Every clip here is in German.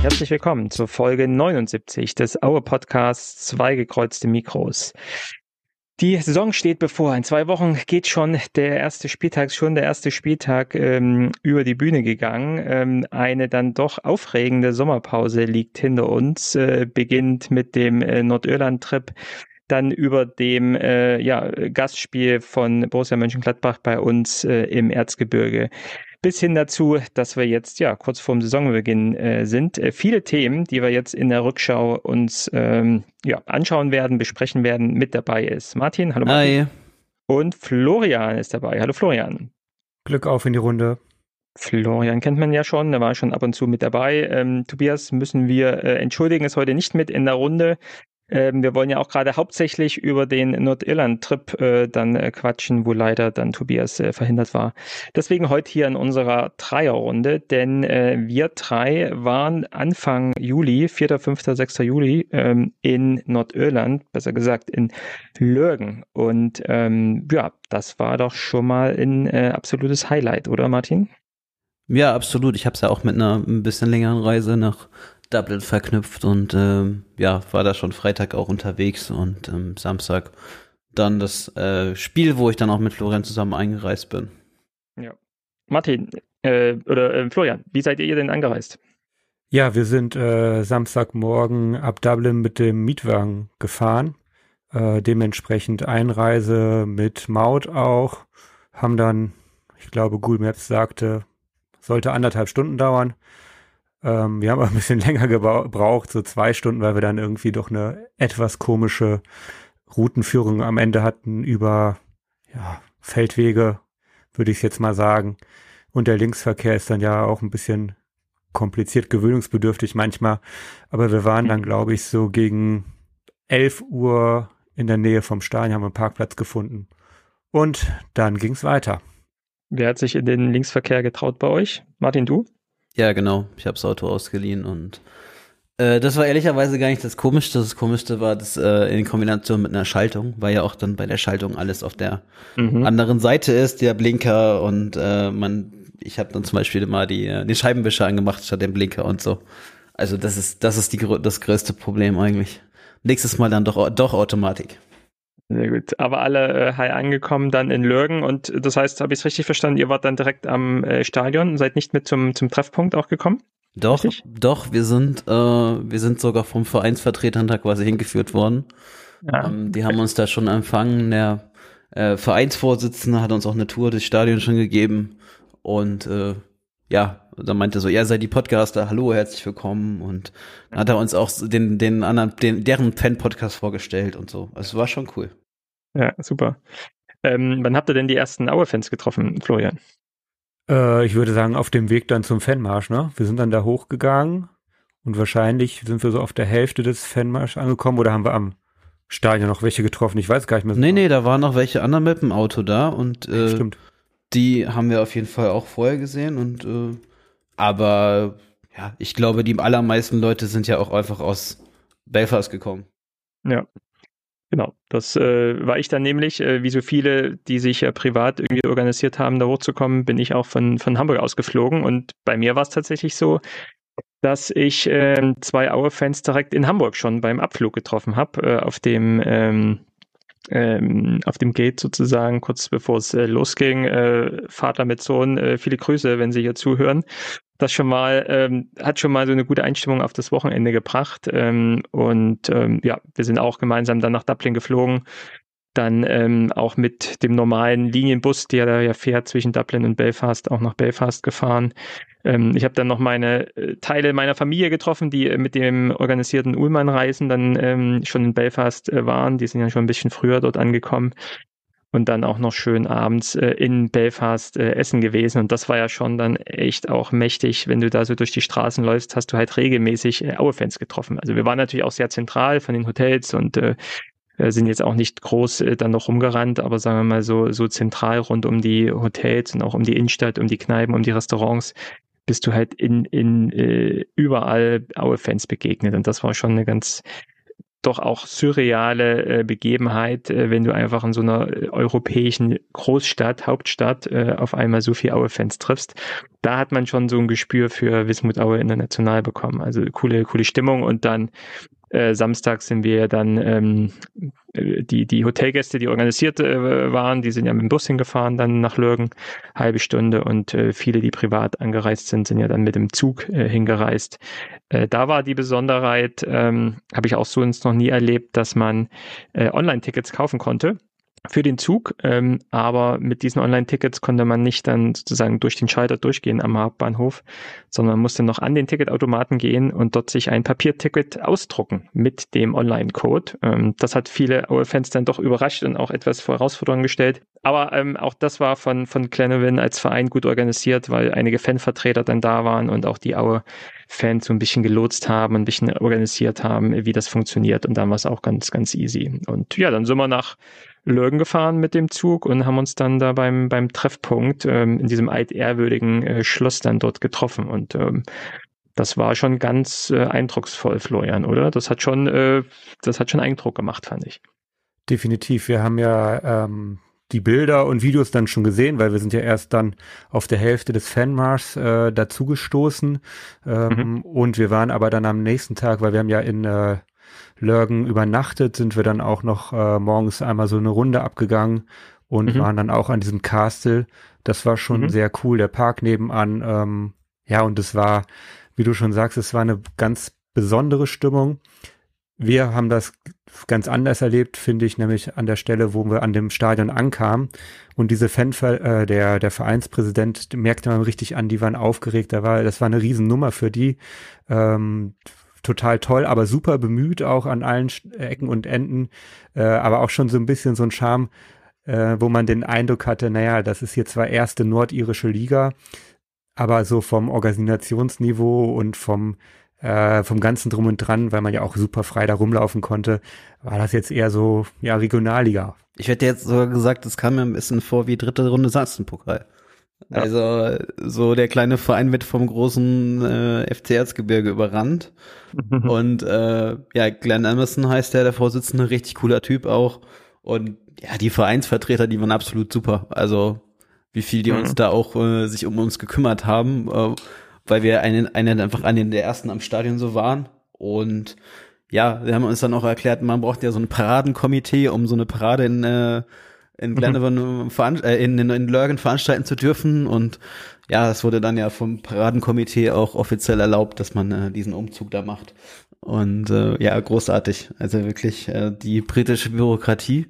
Herzlich willkommen zur Folge 79 des Aue Podcasts Zwei gekreuzte Mikros. Die Saison steht bevor. In 2 Wochen geht schon der erste Spieltag über die Bühne gegangen. Eine dann doch aufregende Sommerpause liegt hinter uns, beginnt mit dem Nordirland-Trip, dann über dem Gastspiel von Borussia Mönchengladbach bei uns im Erzgebirge. Bis hin dazu, dass wir jetzt kurz vorm Saisonbeginn sind. Viele Themen, die wir jetzt in der Rückschau uns anschauen werden, besprechen werden. Mit dabei ist Martin. Hallo Martin. Hi. Und Florian ist dabei. Hallo Florian. Glück auf in die Runde. Florian kennt man ja schon, der war schon ab und zu mit dabei. Tobias müssen wir entschuldigen, ist heute nicht mit in der Runde. Wir wollen ja auch gerade hauptsächlich über den Nordirland-Trip dann quatschen, wo leider dann Tobias verhindert war. Deswegen heute hier in unserer Dreierrunde, denn wir drei waren Anfang Juli, 4., 5., 6. Juli in Nordirland, besser gesagt in Lurgan. Und das war doch schon mal ein absolutes Highlight, oder Martin? Ja, absolut. Ich habe es ja auch mit einer ein bisschen längeren Reise nach Dublin verknüpft und war da schon Freitag auch unterwegs und Samstag dann das Spiel, wo ich dann auch mit Florian zusammen eingereist bin. Ja. Martin Florian, wie seid ihr denn angereist? Ja, wir sind Samstagmorgen ab Dublin mit dem Mietwagen gefahren. Dementsprechend Einreise mit Maut auch. Haben dann, ich glaube, Google Maps sagte, sollte 1,5 Stunden dauern. Wir haben aber ein bisschen länger gebraucht, so 2 Stunden, weil wir dann irgendwie doch eine etwas komische Routenführung am Ende hatten über Feldwege, würde ich jetzt mal sagen. Und der Linksverkehr ist dann ja auch ein bisschen kompliziert, gewöhnungsbedürftig manchmal. Aber wir waren dann, glaube ich, so gegen 11 Uhr in der Nähe vom Stadion, haben einen Parkplatz gefunden. Und dann ging es weiter. Wer hat sich in den Linksverkehr getraut bei euch? Martin, du? Ja, genau. Ich habe das Auto ausgeliehen und das war ehrlicherweise gar nicht das Komischste. Das Komischste war das in Kombination mit einer Schaltung, weil ja auch dann bei der Schaltung alles auf der anderen Seite ist, der Blinker und ich habe dann zum Beispiel immer den Scheibenwischer angemacht statt den Blinker und so. Also das ist das größte Problem eigentlich. Nächstes Mal dann doch Automatik. Sehr gut. Aber alle heil angekommen dann in Lurgan und das heißt, habe ich es richtig verstanden, ihr wart dann direkt am Stadion und seid nicht mit zum Treffpunkt auch gekommen? Doch, richtig? Doch, wir sind sogar vom Vereinsvertretern da quasi hingeführt worden. Ja. Die haben uns da schon empfangen. Der Vereinsvorsitzende hat uns auch eine Tour des Stadions schon gegeben und dann meinte so, ihr seid die Podcaster, hallo, herzlich willkommen und dann hat er uns auch deren Fan-Podcast vorgestellt und so. Also war schon cool. Ja, super. Wann habt ihr denn die ersten Aue-Fans getroffen, Florian? Ich würde sagen, auf dem Weg dann zum Fanmarsch, ne? Wir sind dann da hochgegangen und wahrscheinlich sind wir so auf der Hälfte des Fanmarsch angekommen oder haben wir am Stadion noch welche getroffen? Ich weiß gar nicht mehr so. Nee, da waren noch welche anderen mit dem Auto da und Stimmt. Die haben wir auf jeden Fall auch vorher gesehen und aber ja, ich glaube, die allermeisten Leute sind ja auch einfach aus Belfast gekommen. Ja, genau. Das war ich dann nämlich, wie so viele, die sich ja privat irgendwie organisiert haben, da hochzukommen, bin ich auch von Hamburg aus geflogen und bei mir war es tatsächlich so, dass ich 2 Aue-Fans direkt in Hamburg schon beim Abflug getroffen habe, auf dem Gate sozusagen, kurz bevor es losging. Vater mit Sohn, viele Grüße, wenn Sie hier zuhören. Das schon mal hat schon mal so eine gute Einstimmung auf das Wochenende gebracht. Wir sind auch gemeinsam dann nach Dublin geflogen. Dann auch mit dem normalen Linienbus, der da ja fährt zwischen Dublin und Belfast, auch nach Belfast gefahren. Ich habe dann noch meine Teile meiner Familie getroffen, die mit dem organisierten Ullmann-Reisen dann schon in Belfast waren. Die sind ja schon ein bisschen früher dort angekommen. Und dann auch noch schön abends in Belfast essen gewesen. Und das war ja schon dann echt auch mächtig. Wenn du da so durch die Straßen läufst, hast du halt regelmäßig Aue-Fans getroffen. Also wir waren natürlich auch sehr zentral von den Hotels und sind jetzt auch nicht groß dann noch rumgerannt, aber sagen wir mal so zentral rund um die Hotels und auch um die Innenstadt, um die Kneipen, um die Restaurants, bist du halt in überall Aue-Fans begegnet. Und das war schon eine ganz doch auch surreale Begebenheit, wenn du einfach in so einer europäischen Großstadt, Hauptstadt, auf einmal so viele Aue-Fans triffst. Da hat man schon so ein Gespür für Wismut Aue international bekommen. Also coole Stimmung. Und dann Samstag sind wir dann die Hotelgäste, die organisiert waren, die sind ja mit dem Bus hingefahren, dann nach Lürgen, halbe Stunde, und viele, die privat angereist sind ja dann mit dem Zug hingereist. Da war die Besonderheit, habe ich auch sonst noch nie erlebt, dass man Online-Tickets kaufen konnte für den Zug, aber mit diesen Online-Tickets konnte man nicht dann sozusagen durch den Schalter durchgehen am Hauptbahnhof, sondern musste noch an den Ticketautomaten gehen und dort sich ein Papierticket ausdrucken mit dem Online-Code. Das hat viele Aue-Fans dann doch überrascht und auch etwas vor Herausforderungen gestellt. Aber auch das war von Glenavon als Verein gut organisiert, weil einige Fanvertreter dann da waren und auch die Aue-Fans so ein bisschen gelotst haben, ein bisschen organisiert haben, wie das funktioniert. Und dann war es auch ganz, ganz easy. Und ja, dann sind wir nach Lürgen gefahren mit dem Zug und haben uns dann da beim Treffpunkt in diesem altehrwürdigen Schloss dann dort getroffen. Und das war schon ganz eindrucksvoll, Florian, oder? Das hat schon Eindruck gemacht, fand ich. Definitiv. Wir haben ja die Bilder und Videos dann schon gesehen, weil wir sind ja erst dann auf der Hälfte des Fanmarschs dazugestoßen. Und wir waren aber dann am nächsten Tag, weil wir haben ja in Lürgen übernachtet, sind wir dann auch noch morgens einmal so eine Runde abgegangen und waren dann auch an diesem Castle. Das war schon sehr cool, der Park nebenan. Ja, und es war, wie du schon sagst, es war eine ganz besondere Stimmung. Wir haben das ganz anders erlebt, finde ich, nämlich an der Stelle, wo wir an dem Stadion ankamen. Und diese der Vereinspräsident, merkte man richtig an, die waren aufgeregt. Das war eine Riesennummer für die. Total toll, aber super bemüht auch an allen Ecken und Enden, aber auch schon so ein bisschen so ein Charme, wo man den Eindruck hatte, naja, das ist hier zwar erste nordirische Liga, aber so vom Organisationsniveau und vom ganzen Drum und Dran, weil man ja auch super frei da rumlaufen konnte, war das jetzt eher so, ja, Regionalliga. Ich hätte jetzt sogar gesagt, das kam mir ein bisschen vor wie dritte Runde Sachsenpokal. Ja. Also so der kleine Verein wird vom großen FC Erzgebirge überrannt. Und ja, Glenn Emerson heißt der Vorsitzende, richtig cooler Typ auch. Und ja, die Vereinsvertreter, die waren absolut super. Also wie viel die uns da auch sich um uns gekümmert haben, weil wir einfach einen der ersten am Stadion so waren. Und ja, wir haben uns dann auch erklärt, man braucht ja so ein Paradenkomitee, um so eine Parade in Glenavon in Lurgan veranstalten zu dürfen. Und ja, es wurde dann ja vom Paradenkomitee auch offiziell erlaubt, dass man diesen Umzug da macht. Und ja, großartig. Also wirklich die britische Bürokratie.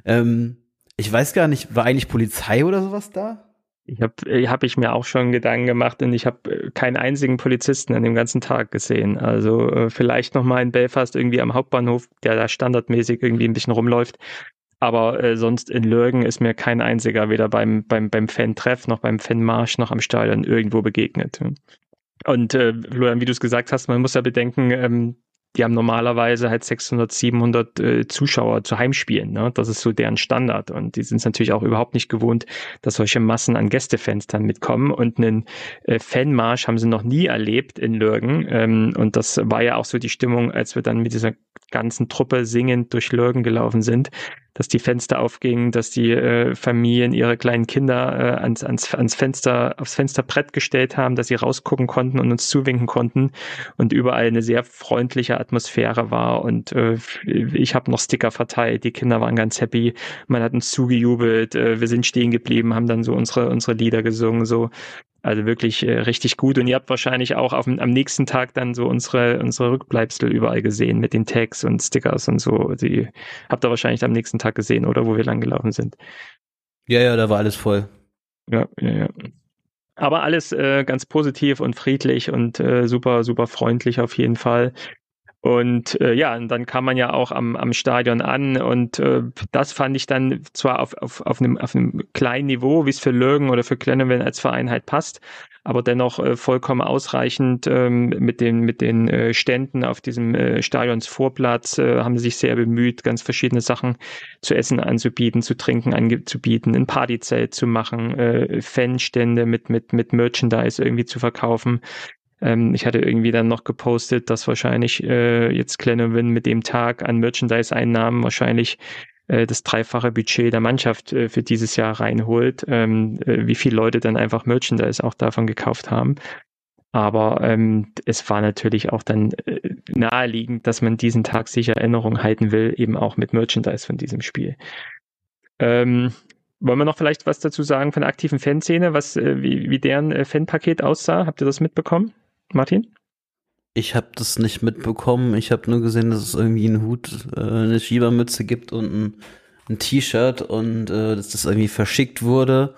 Ich weiß gar nicht, war eigentlich Polizei oder sowas da? Hab ich mir auch schon Gedanken gemacht, und ich habe keinen einzigen Polizisten an dem ganzen Tag gesehen. Also vielleicht nochmal in Belfast irgendwie am Hauptbahnhof, der da standardmäßig irgendwie ein bisschen rumläuft. Aber sonst in Lürgen ist mir kein einziger weder beim Fan-Treff noch beim Fanmarsch noch am Stadion irgendwo begegnet. Und Florian, wie du es gesagt hast, man muss ja bedenken, die haben normalerweise halt 600, 700 Zuschauer zu Heimspielen. Ne? Das ist so deren Standard. Und die sind es natürlich auch überhaupt nicht gewohnt, dass solche Massen an Gästefans dann mitkommen. Und einen Fanmarsch haben sie noch nie erlebt in Lürgen. Und das war ja auch so die Stimmung, als wir dann mit dieser ganzen Truppe singend durch Lürgen gelaufen sind, dass die Fenster aufgingen, dass die Familien ihre kleinen Kinder aufs Fensterbrett gestellt haben, dass sie rausgucken konnten und uns zuwinken konnten, und überall eine sehr freundliche Atmosphäre war. Und ich habe noch Sticker verteilt, die Kinder waren ganz happy, man hat uns zugejubelt, wir sind stehen geblieben, haben dann so unsere Lieder gesungen, so. Also wirklich richtig gut. Und ihr habt wahrscheinlich auch am nächsten Tag dann so unsere Rückbleibsel überall gesehen mit den Tags und Stickers und so. Die habt ihr wahrscheinlich am nächsten Tag gesehen, oder, wo wir lang gelaufen sind. Ja, da war alles voll. Ja. Aber alles ganz positiv und friedlich und super, super freundlich auf jeden Fall. Und ja, und dann kam man ja auch am Stadion an, und das fand ich dann zwar auf einem kleinen Niveau, wie es für Lürgen oder für Glenavon als Verein halt passt, aber dennoch vollkommen ausreichend mit den Ständen auf diesem Stadionsvorplatz haben sie sich sehr bemüht, ganz verschiedene Sachen zu essen anzubieten, zu trinken anzubieten, ein Partyzelt zu machen, Fanstände mit Merchandise irgendwie zu verkaufen. Ich hatte irgendwie dann noch gepostet, dass wahrscheinlich jetzt Glenavon mit dem Tag an Merchandise-Einnahmen wahrscheinlich das dreifache Budget der Mannschaft für dieses Jahr reinholt, wie viele Leute dann einfach Merchandise auch davon gekauft haben. Aber es war natürlich auch dann naheliegend, dass man diesen Tag sicher Erinnerung halten will, eben auch mit Merchandise von diesem Spiel. Wollen wir noch vielleicht was dazu sagen von der aktiven Fanszene, wie deren Fanpaket aussah? Habt ihr das mitbekommen, Martin? Ich habe das nicht mitbekommen. Ich habe nur gesehen, dass es irgendwie einen Hut, eine Schiebermütze gibt und ein T-Shirt und dass das irgendwie verschickt wurde.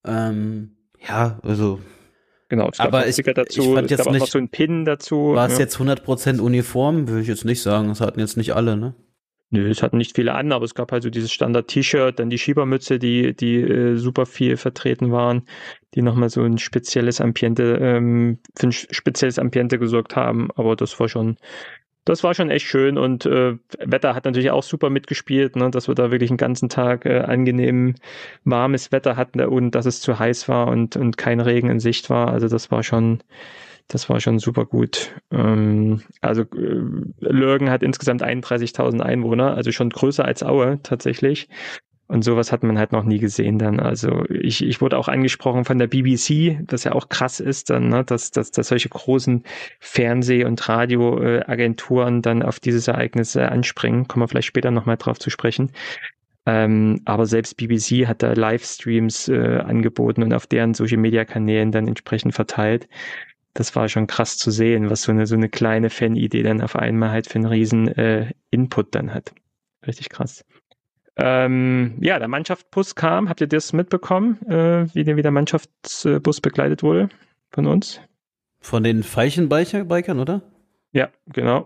Ja, also genau, es gab aber Sticker dazu, ich fand es gab auch nicht, noch so einen Pin dazu. War es jetzt 100% uniform? Würde ich jetzt nicht sagen. Das hatten jetzt nicht alle, ne? Nö, es hatten nicht viele an, aber es gab halt so dieses Standard-T-Shirt, dann die Schiebermütze, die super viel vertreten waren, die nochmal so ein spezielles Ambiente, für ein spezielles Ambiente gesorgt haben, aber das war schon echt schön und Wetter hat natürlich auch super mitgespielt, ne, dass wir da wirklich einen ganzen Tag angenehm warmes Wetter hatten, ohne dass es zu heiß war und kein Regen in Sicht war, also das war schon super gut. Also Lürgen hat insgesamt 31.000 Einwohner, also schon größer als Aue tatsächlich. Und sowas hat man halt noch nie gesehen dann. Also ich wurde auch angesprochen von der BBC, das ja auch krass ist dann, ne, dass solche großen Fernseh- und Radioagenturen dann auf dieses Ereignis anspringen. Kommen wir vielleicht später nochmal drauf zu sprechen. Aber selbst BBC hat da Livestreams angeboten und auf deren Social-Media-Kanälen dann entsprechend verteilt. Das war schon krass zu sehen, was so eine kleine Fanidee dann auf einmal halt für einen riesen Input dann hat. Richtig krass. Ja, der Mannschaftsbus kam. Habt ihr das mitbekommen, wie der Mannschaftsbus begleitet wurde von uns? Von den Veilchen-Bikern, oder? Ja, genau.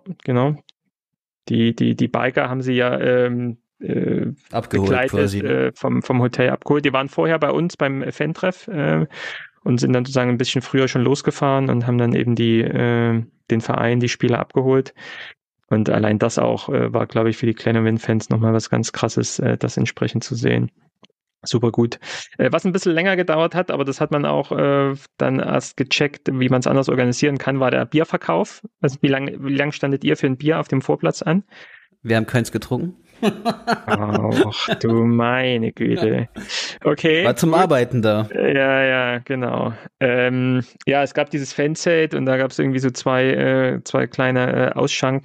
Die Biker haben sie ja abgeholt begleitet, quasi. Vom Hotel abgeholt. Die waren vorher bei uns beim Fan-Treff und sind dann sozusagen ein bisschen früher schon losgefahren und haben dann eben den Verein, die Spieler abgeholt. Und allein das auch war, glaube ich, für die Glenavon-Fans nochmal was ganz Krasses, das entsprechend zu sehen. Super gut. Was ein bisschen länger gedauert hat, aber das hat man auch dann erst gecheckt, wie man es anders organisieren kann, war der Bierverkauf. Also wie lang standet ihr für ein Bier auf dem Vorplatz an? Wir haben keins getrunken. Ach du meine Güte. Okay. War zum gut. Arbeiten da. Ja, genau. Ja, es gab dieses Fanzelt und da gab es irgendwie so zwei kleine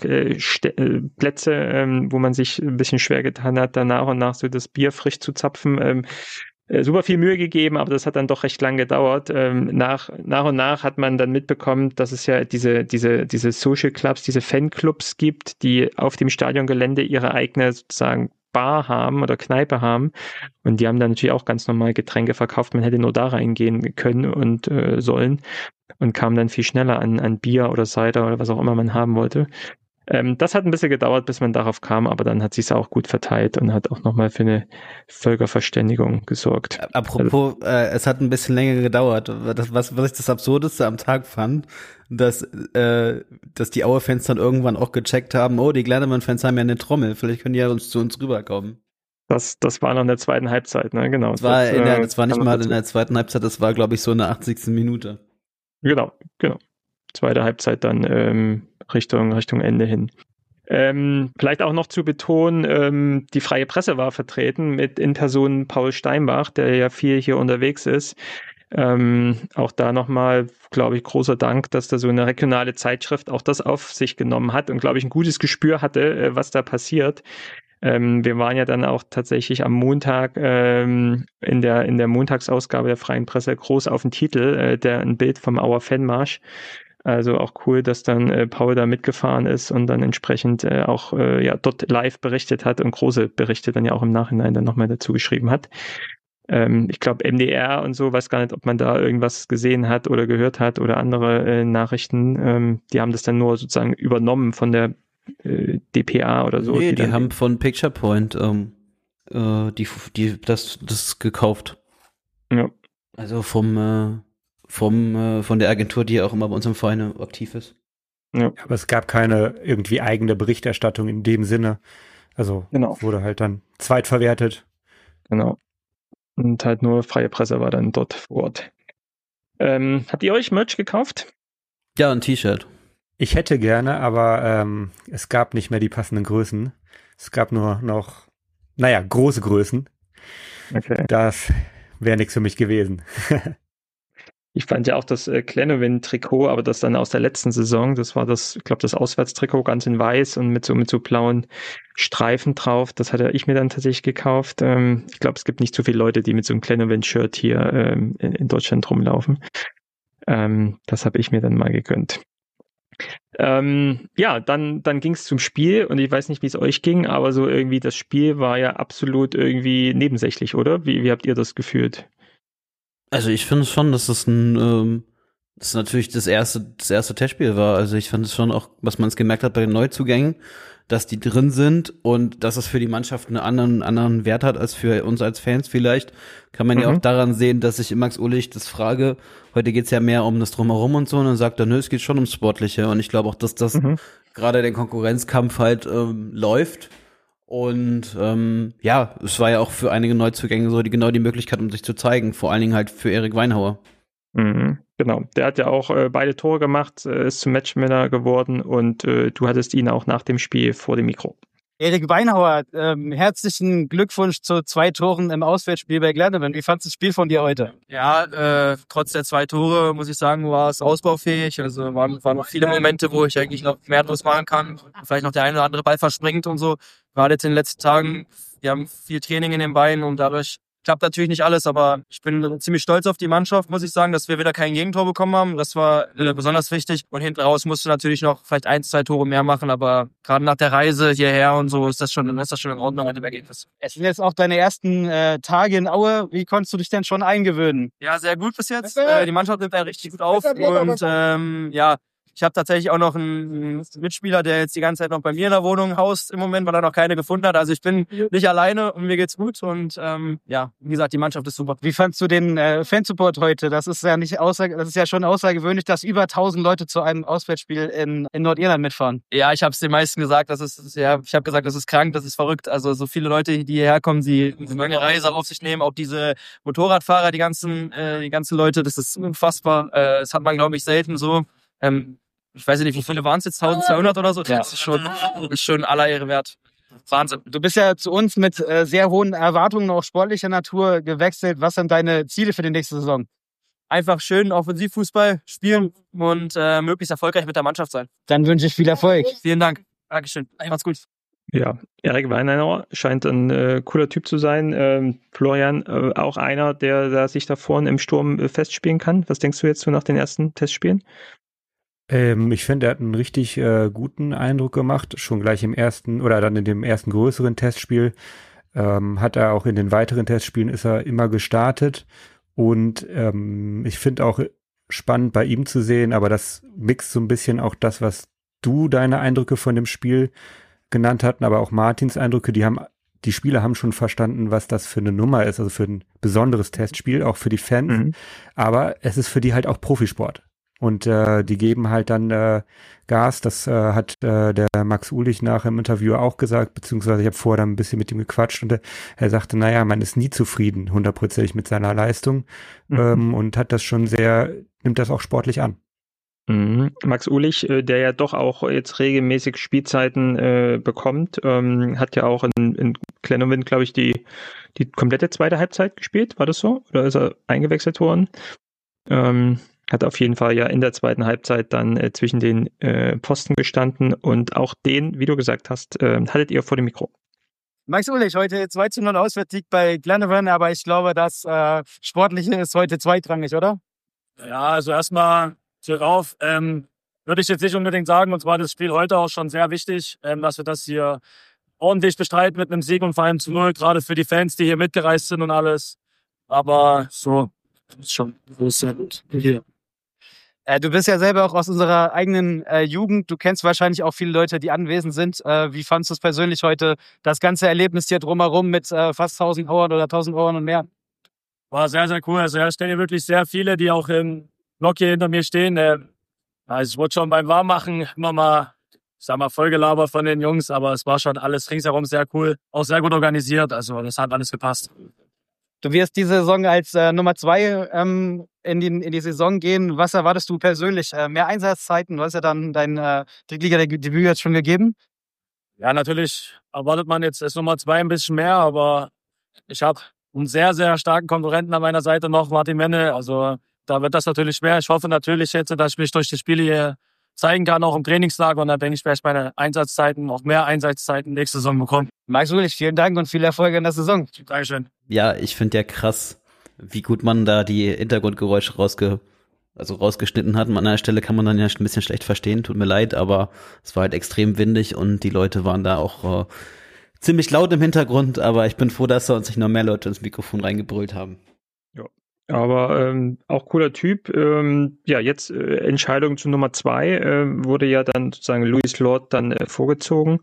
Ausschankplätze, wo man sich ein bisschen schwer getan hat, dann nach und nach so das Bier frisch zu zapfen. Super viel Mühe gegeben, aber das hat dann doch recht lang gedauert. Nach und nach hat man dann mitbekommen, dass es ja diese Social Clubs, diese Fanclubs gibt, die auf dem Stadiongelände ihre eigene sozusagen Bar haben oder Kneipe haben. Und die haben dann natürlich auch ganz normal Getränke verkauft. Man hätte nur da reingehen können und sollen und kam dann viel schneller an Bier oder Cider oder was auch immer man haben wollte. Das hat ein bisschen gedauert, bis man darauf kam, aber dann hat sich's auch gut verteilt und hat auch nochmal für eine Völkerverständigung gesorgt. Apropos, es hat ein bisschen länger gedauert. Was ich das Absurdeste am Tag fand, dass die Aue-Fans dann irgendwann auch gecheckt haben, oh, die Glenavon-Fans haben ja eine Trommel, vielleicht können die ja zu uns rüberkommen. Das war noch in der zweiten Halbzeit, ne? Genau. Das war nicht mal in der zweiten Halbzeit, das war, glaube ich, so in der 80. Minute. Genau. Zweite Halbzeit dann Richtung Ende hin. Vielleicht auch noch zu betonen, die Freie Presse war vertreten mit in Person Paul Steinbach, der ja viel hier unterwegs ist. Auch da nochmal, glaube ich, großer Dank, dass da so eine regionale Zeitschrift auch das auf sich genommen hat und, glaube ich, ein gutes Gespür hatte, was da passiert. Wir waren ja dann auch tatsächlich am Montag in der Montagsausgabe der Freien Presse groß auf dem Titel, ein Bild vom Auer Fanmarsch. Also auch cool, dass dann Paul da mitgefahren ist und dann entsprechend auch dort live berichtet hat und große Berichte dann ja auch im Nachhinein dann nochmal dazu geschrieben hat. Ich glaube MDR und so, weiß gar nicht, ob man da irgendwas gesehen hat oder gehört hat oder andere Nachrichten. Die haben das dann nur sozusagen übernommen von der DPA oder so. Nee, die haben von Picture Point das gekauft. Ja. Also von der Agentur, die ja auch immer bei uns im Verein aktiv ist. Ja. Aber es gab keine irgendwie eigene Berichterstattung in dem Sinne. Also wurde halt dann zweitverwertet. Genau. Und halt nur Freie Presse war dann dort vor Ort. Habt ihr euch Merch gekauft? Ja, ein T-Shirt. Ich hätte gerne, aber es gab nicht mehr die passenden Größen. Es gab nur noch, große Größen. Okay. Das wäre nichts für mich gewesen. Ich fand ja auch das Glenavon-Trikot, aber das dann aus der letzten Saison, das war ich glaube, das Auswärtstrikot ganz in weiß und mit so blauen Streifen drauf. Das hatte ich mir dann tatsächlich gekauft. Ich glaube, es gibt nicht so viele Leute, die mit so einem Glenavon-Shirt hier in Deutschland rumlaufen. Das habe ich mir dann mal gegönnt. Dann ging es zum Spiel und ich weiß nicht, wie es euch ging, aber so irgendwie das Spiel war ja absolut irgendwie nebensächlich, oder? Wie habt ihr das gefühlt? Also ich finde schon, dass das natürlich das erste Testspiel war. Also ich fand es schon auch, was man es gemerkt hat bei den Neuzugängen, dass die drin sind und dass es für die Mannschaft einen anderen Wert hat als für uns als Fans vielleicht. Kann man ja auch daran sehen, dass ich Max Ulich das frage, heute geht's ja mehr um das Drumherum und so, und dann sagt er, nö, es geht schon ums Sportliche. Und ich glaube auch, dass das gerade der Konkurrenzkampf halt läuft. Und es war ja auch für einige Neuzugänge so genau die Möglichkeit, um sich zu zeigen, vor allen Dingen halt für Erik Weinhauer. Genau, der hat ja auch beide Tore gemacht, ist zum Matchwinner geworden und du hattest ihn auch nach dem Spiel vor dem Mikro. Erik Weinhauer, herzlichen Glückwunsch zu 2 Toren im Auswärtsspiel bei Glenavon. Wie fandst du das Spiel von dir heute? Ja, trotz der 2 Tore, muss ich sagen, war es ausbaufähig. Also waren noch viele Momente, wo ich eigentlich noch mehr draus machen kann. Vielleicht noch der eine oder andere Ball verspringt und so. Gerade jetzt in den letzten Tagen, wir haben viel Training in den Beinen und dadurch klappt natürlich nicht alles, aber ich bin ziemlich stolz auf die Mannschaft, muss ich sagen, dass wir wieder kein Gegentor bekommen haben. Das war besonders wichtig. Und hinten raus musst du natürlich noch vielleicht 1, 2 Tore mehr machen, aber gerade nach der Reise hierher und so ist das schon in Ordnung mit dem Ergebnis. Es sind jetzt auch deine ersten Tage in Aue. Wie konntest du dich denn schon eingewöhnen? Ja, sehr gut bis jetzt. Die Mannschaft nimmt da richtig gut auf und ich habe tatsächlich auch noch einen Mitspieler, der jetzt die ganze Zeit noch bei mir in der Wohnung haust im Moment, weil er noch keine gefunden hat. Also ich bin nicht alleine und mir geht's gut. Und wie gesagt, die Mannschaft ist super. Wie fandst du den Fansupport heute? Das ist ja schon außergewöhnlich, dass über 1000 Leute zu einem Auswärtsspiel in Nordirland mitfahren. Ja, ich habe es den meisten gesagt. Das ist krank, das ist verrückt. Also so viele Leute, die hierher kommen, die eine lange Reise auf sich nehmen, auch diese Motorradfahrer, die ganzen Leute, das ist unfassbar. Das hat man, glaube ich, selten so. Ich weiß nicht, wie viele waren es jetzt? 1200 oder so? Ja. Das ist schon aller Ehre wert. Wahnsinn. Du bist ja zu uns mit sehr hohen Erwartungen, auch sportlicher Natur, gewechselt. Was sind deine Ziele für die nächste Saison? Einfach schön Offensivfußball spielen und möglichst erfolgreich mit der Mannschaft sein. Dann wünsche ich viel Erfolg. Vielen Dank. Dankeschön. Macht's gut. Ja, Erik Weinhauer scheint ein cooler Typ zu sein. Florian, auch einer, der sich da vorne im Sturm festspielen kann. Was denkst du jetzt so nach den ersten Testspielen? Ich finde, er hat einen richtig guten Eindruck gemacht, schon gleich im ersten oder dann in dem ersten größeren Testspiel. Hat er auch in den weiteren Testspielen ist er immer gestartet und ich finde auch spannend bei ihm zu sehen, aber das mixt so ein bisschen auch das, was du deine Eindrücke von dem Spiel genannt hatten, aber auch Martins Eindrücke, die Spieler haben schon verstanden, was das für eine Nummer ist, also für ein besonderes Testspiel, auch für die Fans, aber es ist für die halt auch Profisport. Und die geben halt dann Gas, das hat der Max Ulich nachher im Interview auch gesagt, beziehungsweise ich habe vorher dann ein bisschen mit ihm gequatscht und er sagte, man ist nie zufrieden, 100% mit seiner Leistung und hat das schon nimmt das auch sportlich an. Max Ulich, der ja doch auch jetzt regelmäßig Spielzeiten bekommt, hat ja auch in Glenavon, glaube ich, die komplette zweite Halbzeit gespielt, war das so? Oder ist er eingewechselt worden? Hat auf jeden Fall ja in der zweiten Halbzeit dann zwischen den Posten gestanden und auch den, wie du gesagt hast, hattet ihr vor dem Mikro. Max Ulich, heute 2:0 Auswärtssieg bei Glenavon, aber ich glaube, das Sportliche ist heute zweitrangig, oder? Ja, also erstmal hierauf würde ich jetzt nicht unbedingt sagen, uns war das Spiel heute auch schon sehr wichtig, dass wir das hier ordentlich bestreiten mit einem Sieg und vor allem zu 0, gerade für die Fans, die hier mitgereist sind und alles. Aber so ist schon sehr gut hier. Du bist ja selber auch aus unserer eigenen Jugend. Du kennst wahrscheinlich auch viele Leute, die anwesend sind. Wie fandest du es persönlich heute, das ganze Erlebnis hier drumherum mit fast 1000 Auern oder 1000 Auern und mehr? War sehr, sehr cool. Also ich stelle wirklich sehr viele, die auch im Block hier hinter mir stehen. Also ich wurde schon beim Warmmachen immer mal, vollgelabert von den Jungs, aber es war schon alles ringsherum sehr cool. Auch sehr gut organisiert. Also das hat alles gepasst. Du wirst diese Saison als Nummer 2 in die Saison gehen. Was erwartest du persönlich? Mehr Einsatzzeiten? Du hast ja dann dein Drittliga-Debüt jetzt schon gegeben. Ja, natürlich erwartet man jetzt als Nummer 2 ein bisschen mehr, aber ich habe einen sehr, sehr starken Konkurrenten an meiner Seite noch, Martin Menne. Also da wird das natürlich mehr. Ich hoffe natürlich jetzt, dass ich mich durch die Spiele hier zeigen kann, auch im Trainingslager. Und dann denke ich, werde ich meine Einsatzzeiten, auch mehr Einsatzzeiten nächste Saison bekommen. Max Ulich, vielen Dank und viel Erfolg in der Saison. Dankeschön. Ja, ich finde ja krass, wie gut man da die Hintergrundgeräusche rausgeschnitten hat. An einer Stelle kann man dann ja ein bisschen schlecht verstehen, tut mir leid, aber es war halt extrem windig und die Leute waren da auch ziemlich laut im Hintergrund, aber ich bin froh, dass da uns nicht noch mehr Leute ins Mikrofon reingebrüllt haben. Ja. Aber auch cooler Typ. Ja, jetzt Entscheidung zu Nummer 2 wurde ja dann sozusagen Louis Lord dann vorgezogen.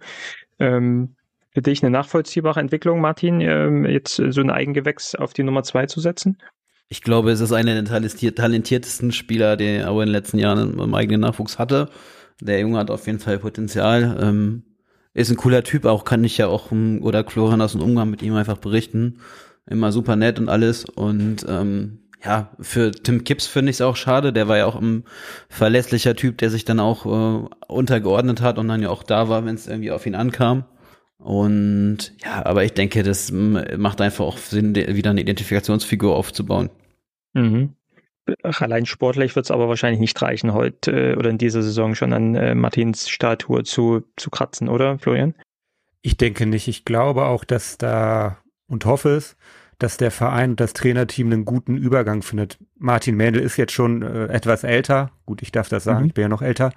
Für dich eine nachvollziehbare Entwicklung, Martin, jetzt so ein Eigengewächs auf die Nummer 2 zu setzen? Ich glaube, es ist einer der talentiertesten Spieler, die er in den letzten Jahren im eigenen Nachwuchs hatte. Der Junge hat auf jeden Fall Potenzial. Ist ein cooler Typ, auch kann ich ja auch oder Florian aus dem Umgang mit ihm einfach berichten. Immer super nett und alles. Und ja, für Tim Kipps finde ich es auch schade. Der war ja auch ein verlässlicher Typ, der sich dann auch untergeordnet hat und dann ja auch da war, wenn es irgendwie auf ihn ankam. Und ja, aber ich denke, das macht einfach auch Sinn, wieder eine Identifikationsfigur aufzubauen. Mhm. Allein sportlich wird es aber wahrscheinlich nicht reichen, heute oder in dieser Saison schon an Martins Statue zu kratzen, oder, Florian? Ich denke nicht. Ich glaube auch, dass da und hoffe es, dass der Verein und das Trainerteam einen guten Übergang findet. Martin Mändel ist jetzt schon etwas älter. Gut, ich darf das sagen, ich bin ja noch älter.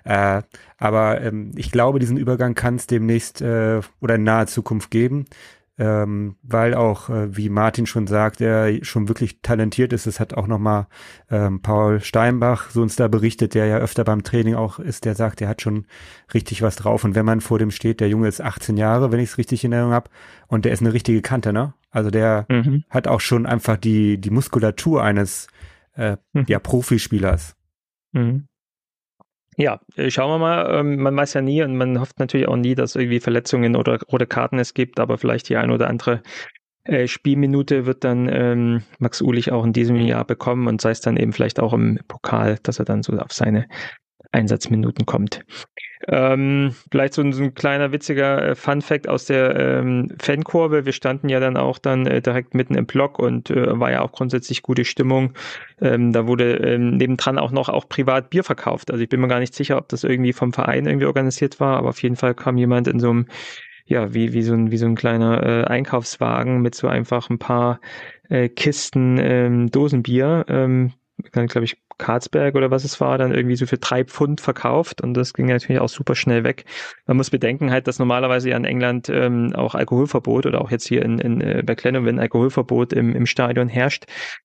Aber ich glaube, diesen Übergang kann es demnächst oder in naher Zukunft geben, weil auch, wie Martin schon sagt, er schon wirklich talentiert ist. Es hat auch nochmal Paul Steinbach so uns da berichtet, der ja öfter beim Training auch ist, der sagt, er hat schon richtig was drauf. Und wenn man vor dem steht, der Junge ist 18 Jahre, wenn ich es richtig in Erinnerung habe, und der ist eine richtige Kante, ne? Also der hat auch schon einfach die Muskulatur eines Profispielers. Mhm. Ja, schauen wir mal. Man weiß ja nie und man hofft natürlich auch nie, dass irgendwie Verletzungen oder rote Karten es gibt, aber vielleicht die ein oder andere Spielminute wird dann Max Ulich auch in diesem Jahr bekommen und sei es dann eben vielleicht auch im Pokal, dass er dann so auf seine Einsatzminuten kommt. Vielleicht so ein kleiner witziger Fun-Fact aus der Fankurve. Wir standen ja dann auch direkt mitten im Block und war ja auch grundsätzlich gute Stimmung. Da wurde nebendran auch noch privat Bier verkauft. Also ich bin mir gar nicht sicher, ob das irgendwie vom Verein irgendwie organisiert war, aber auf jeden Fall kam jemand in so einem, ja, wie so ein kleiner Einkaufswagen mit so einfach ein paar Kisten Dosenbier, glaube ich, Karlsberg oder was es war, dann irgendwie so für 3 Pfund verkauft und das ging natürlich auch super schnell weg. Man muss bedenken halt, dass normalerweise ja in England auch Alkoholverbot oder auch jetzt hier bei Glenavon Alkoholverbot im Stadion herrscht.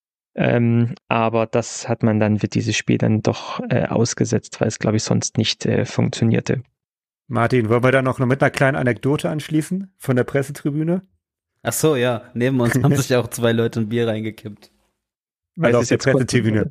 Aber das hat man dann für dieses Spiel dann doch ausgesetzt, weil es, glaube ich, sonst nicht funktionierte. Martin, wollen wir da noch mit einer kleinen Anekdote anschließen von der Pressetribüne? Ach so, ja. Neben uns haben sich auch 2 Leute ein Bier reingekippt. Also auf der Pressetribüne.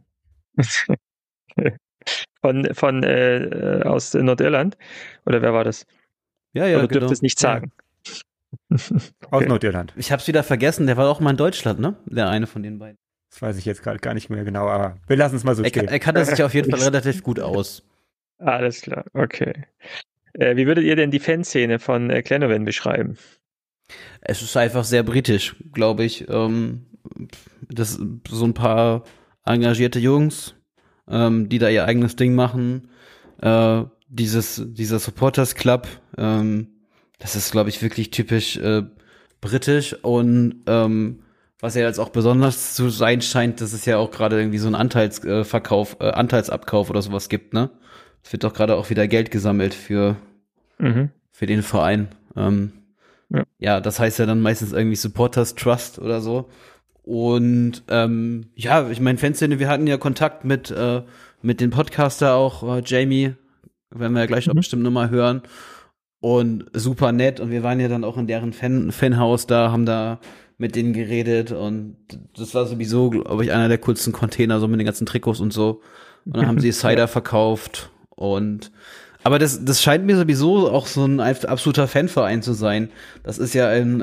Von aus Nordirland? Oder wer war das? Ja, oder dürft es nicht sagen? Ja. Aus Okay. Nordirland. Ich hab's wieder vergessen, der war auch mal in Deutschland, ne? Der eine von den beiden. Das weiß ich jetzt gerade gar nicht mehr genau, aber wir lassen es mal so stehen. Er kannte sich auf jeden Fall relativ gut aus. Alles klar, okay. Wie würdet ihr denn die Fanszene von Glenavon beschreiben? Es ist einfach sehr britisch, glaube ich. Das so ein paar engagierte Jungs, die da ihr eigenes Ding machen. Dieser Supporters Club, das ist, glaube ich, wirklich typisch britisch und was ja jetzt auch besonders zu sein scheint, dass es ja auch gerade irgendwie so einen Anteilsabkauf oder sowas gibt, ne? Es wird doch gerade auch wieder Geld gesammelt für den Verein. Ja, das heißt ja dann meistens irgendwie Supporters Trust oder so. Und ja, ich meine, Fanszene, wir hatten ja Kontakt mit dem Podcaster auch, Jamie, werden wir ja gleich auch bestimmt nochmal hören. Und super nett. Und wir waren ja dann auch in deren Fanhaus da, haben da mit denen geredet. Und das war sowieso, glaube ich, einer der coolsten Container, so mit den ganzen Trikots und so. Und dann haben sie Cider verkauft. Und Aber das scheint mir sowieso auch so ein absoluter Fanverein zu sein. Das ist ja in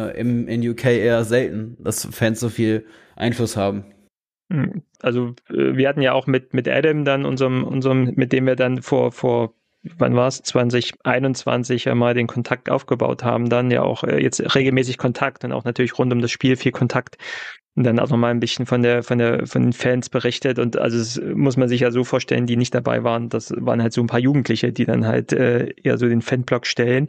UK eher selten, dass Fans so viel Einfluss haben. Also wir hatten ja auch mit Adam dann unserem, mit dem wir dann vor wann war es, 2021 ja mal den Kontakt aufgebaut haben, dann ja auch jetzt regelmäßig Kontakt und auch natürlich rund um das Spiel viel Kontakt und dann auch nochmal ein bisschen von den Fans berichtet und also das muss man sich ja so vorstellen, die nicht dabei waren, das waren halt so ein paar Jugendliche, die dann halt eher so den Fanblock stellen,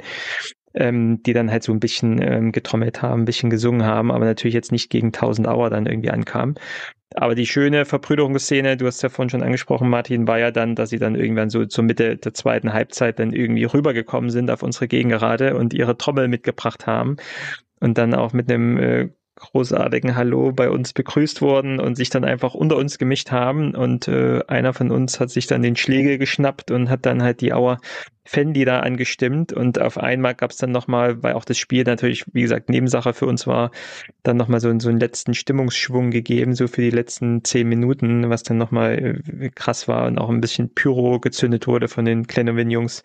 die dann halt so ein bisschen getrommelt haben, ein bisschen gesungen haben, aber natürlich jetzt nicht gegen 1000 Auer dann irgendwie ankamen. Aber die schöne Verbrüderungsszene, du hast ja vorhin schon angesprochen, Martin, war ja dann, dass sie dann irgendwann so zur Mitte der zweiten Halbzeit dann irgendwie rübergekommen sind auf unsere Gegengerade und ihre Trommel mitgebracht haben und dann auch mit einem großartigen Hallo bei uns begrüßt wurden und sich dann einfach unter uns gemischt haben und einer von uns hat sich dann den Schlägel geschnappt und hat dann halt die Auer Fanlieder angestimmt und auf einmal gab es dann nochmal, weil auch das Spiel natürlich, wie gesagt, Nebensache für uns war, dann nochmal so einen letzten Stimmungsschwung gegeben, so für die letzten 10 Minuten, was dann nochmal krass war und auch ein bisschen Pyro gezündet wurde von den Klenowin-Jungs.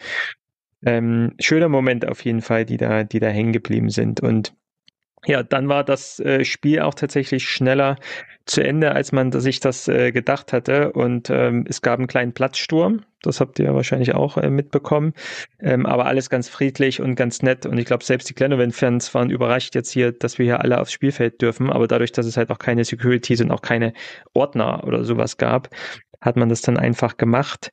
Schöner Moment auf jeden Fall, die da hängen geblieben sind und ja, dann war das Spiel auch tatsächlich schneller zu Ende, als man sich das gedacht hatte. Und es gab einen kleinen Platzsturm. Das habt ihr wahrscheinlich auch mitbekommen. Aber alles ganz friedlich und ganz nett. Und ich glaube, selbst die Glenowin-Fans waren überrascht jetzt hier, dass wir hier alle aufs Spielfeld dürfen. Aber dadurch, dass es halt auch keine Securities und auch keine Ordner oder sowas gab, hat man das dann einfach gemacht.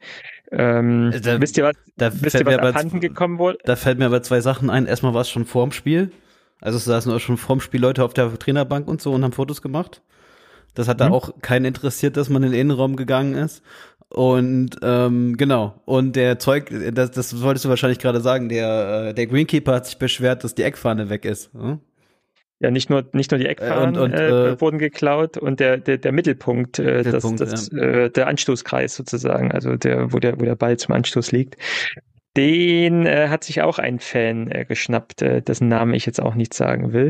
Wisst ihr, was abhanden gekommen wurde? Da fällt mir aber 2 Sachen ein. Erstmal war es schon vorm Spiel. Also es saßen auch schon vorm Spiel Leute auf der Trainerbank und so und haben Fotos gemacht. Das hat da auch keinen interessiert, dass man in den Innenraum gegangen ist. Und genau. Und der Zeug, das wolltest du wahrscheinlich gerade sagen, der Greenkeeper hat sich beschwert, dass die Eckfahne weg ist. Hm? Ja, nicht nur die Eckfahnen wurden geklaut und der Mittelpunkt, der Anstoßkreis sozusagen, also wo der Ball zum Anstoß liegt. Den hat sich auch ein Fan geschnappt, dessen Namen ich jetzt auch nicht sagen will.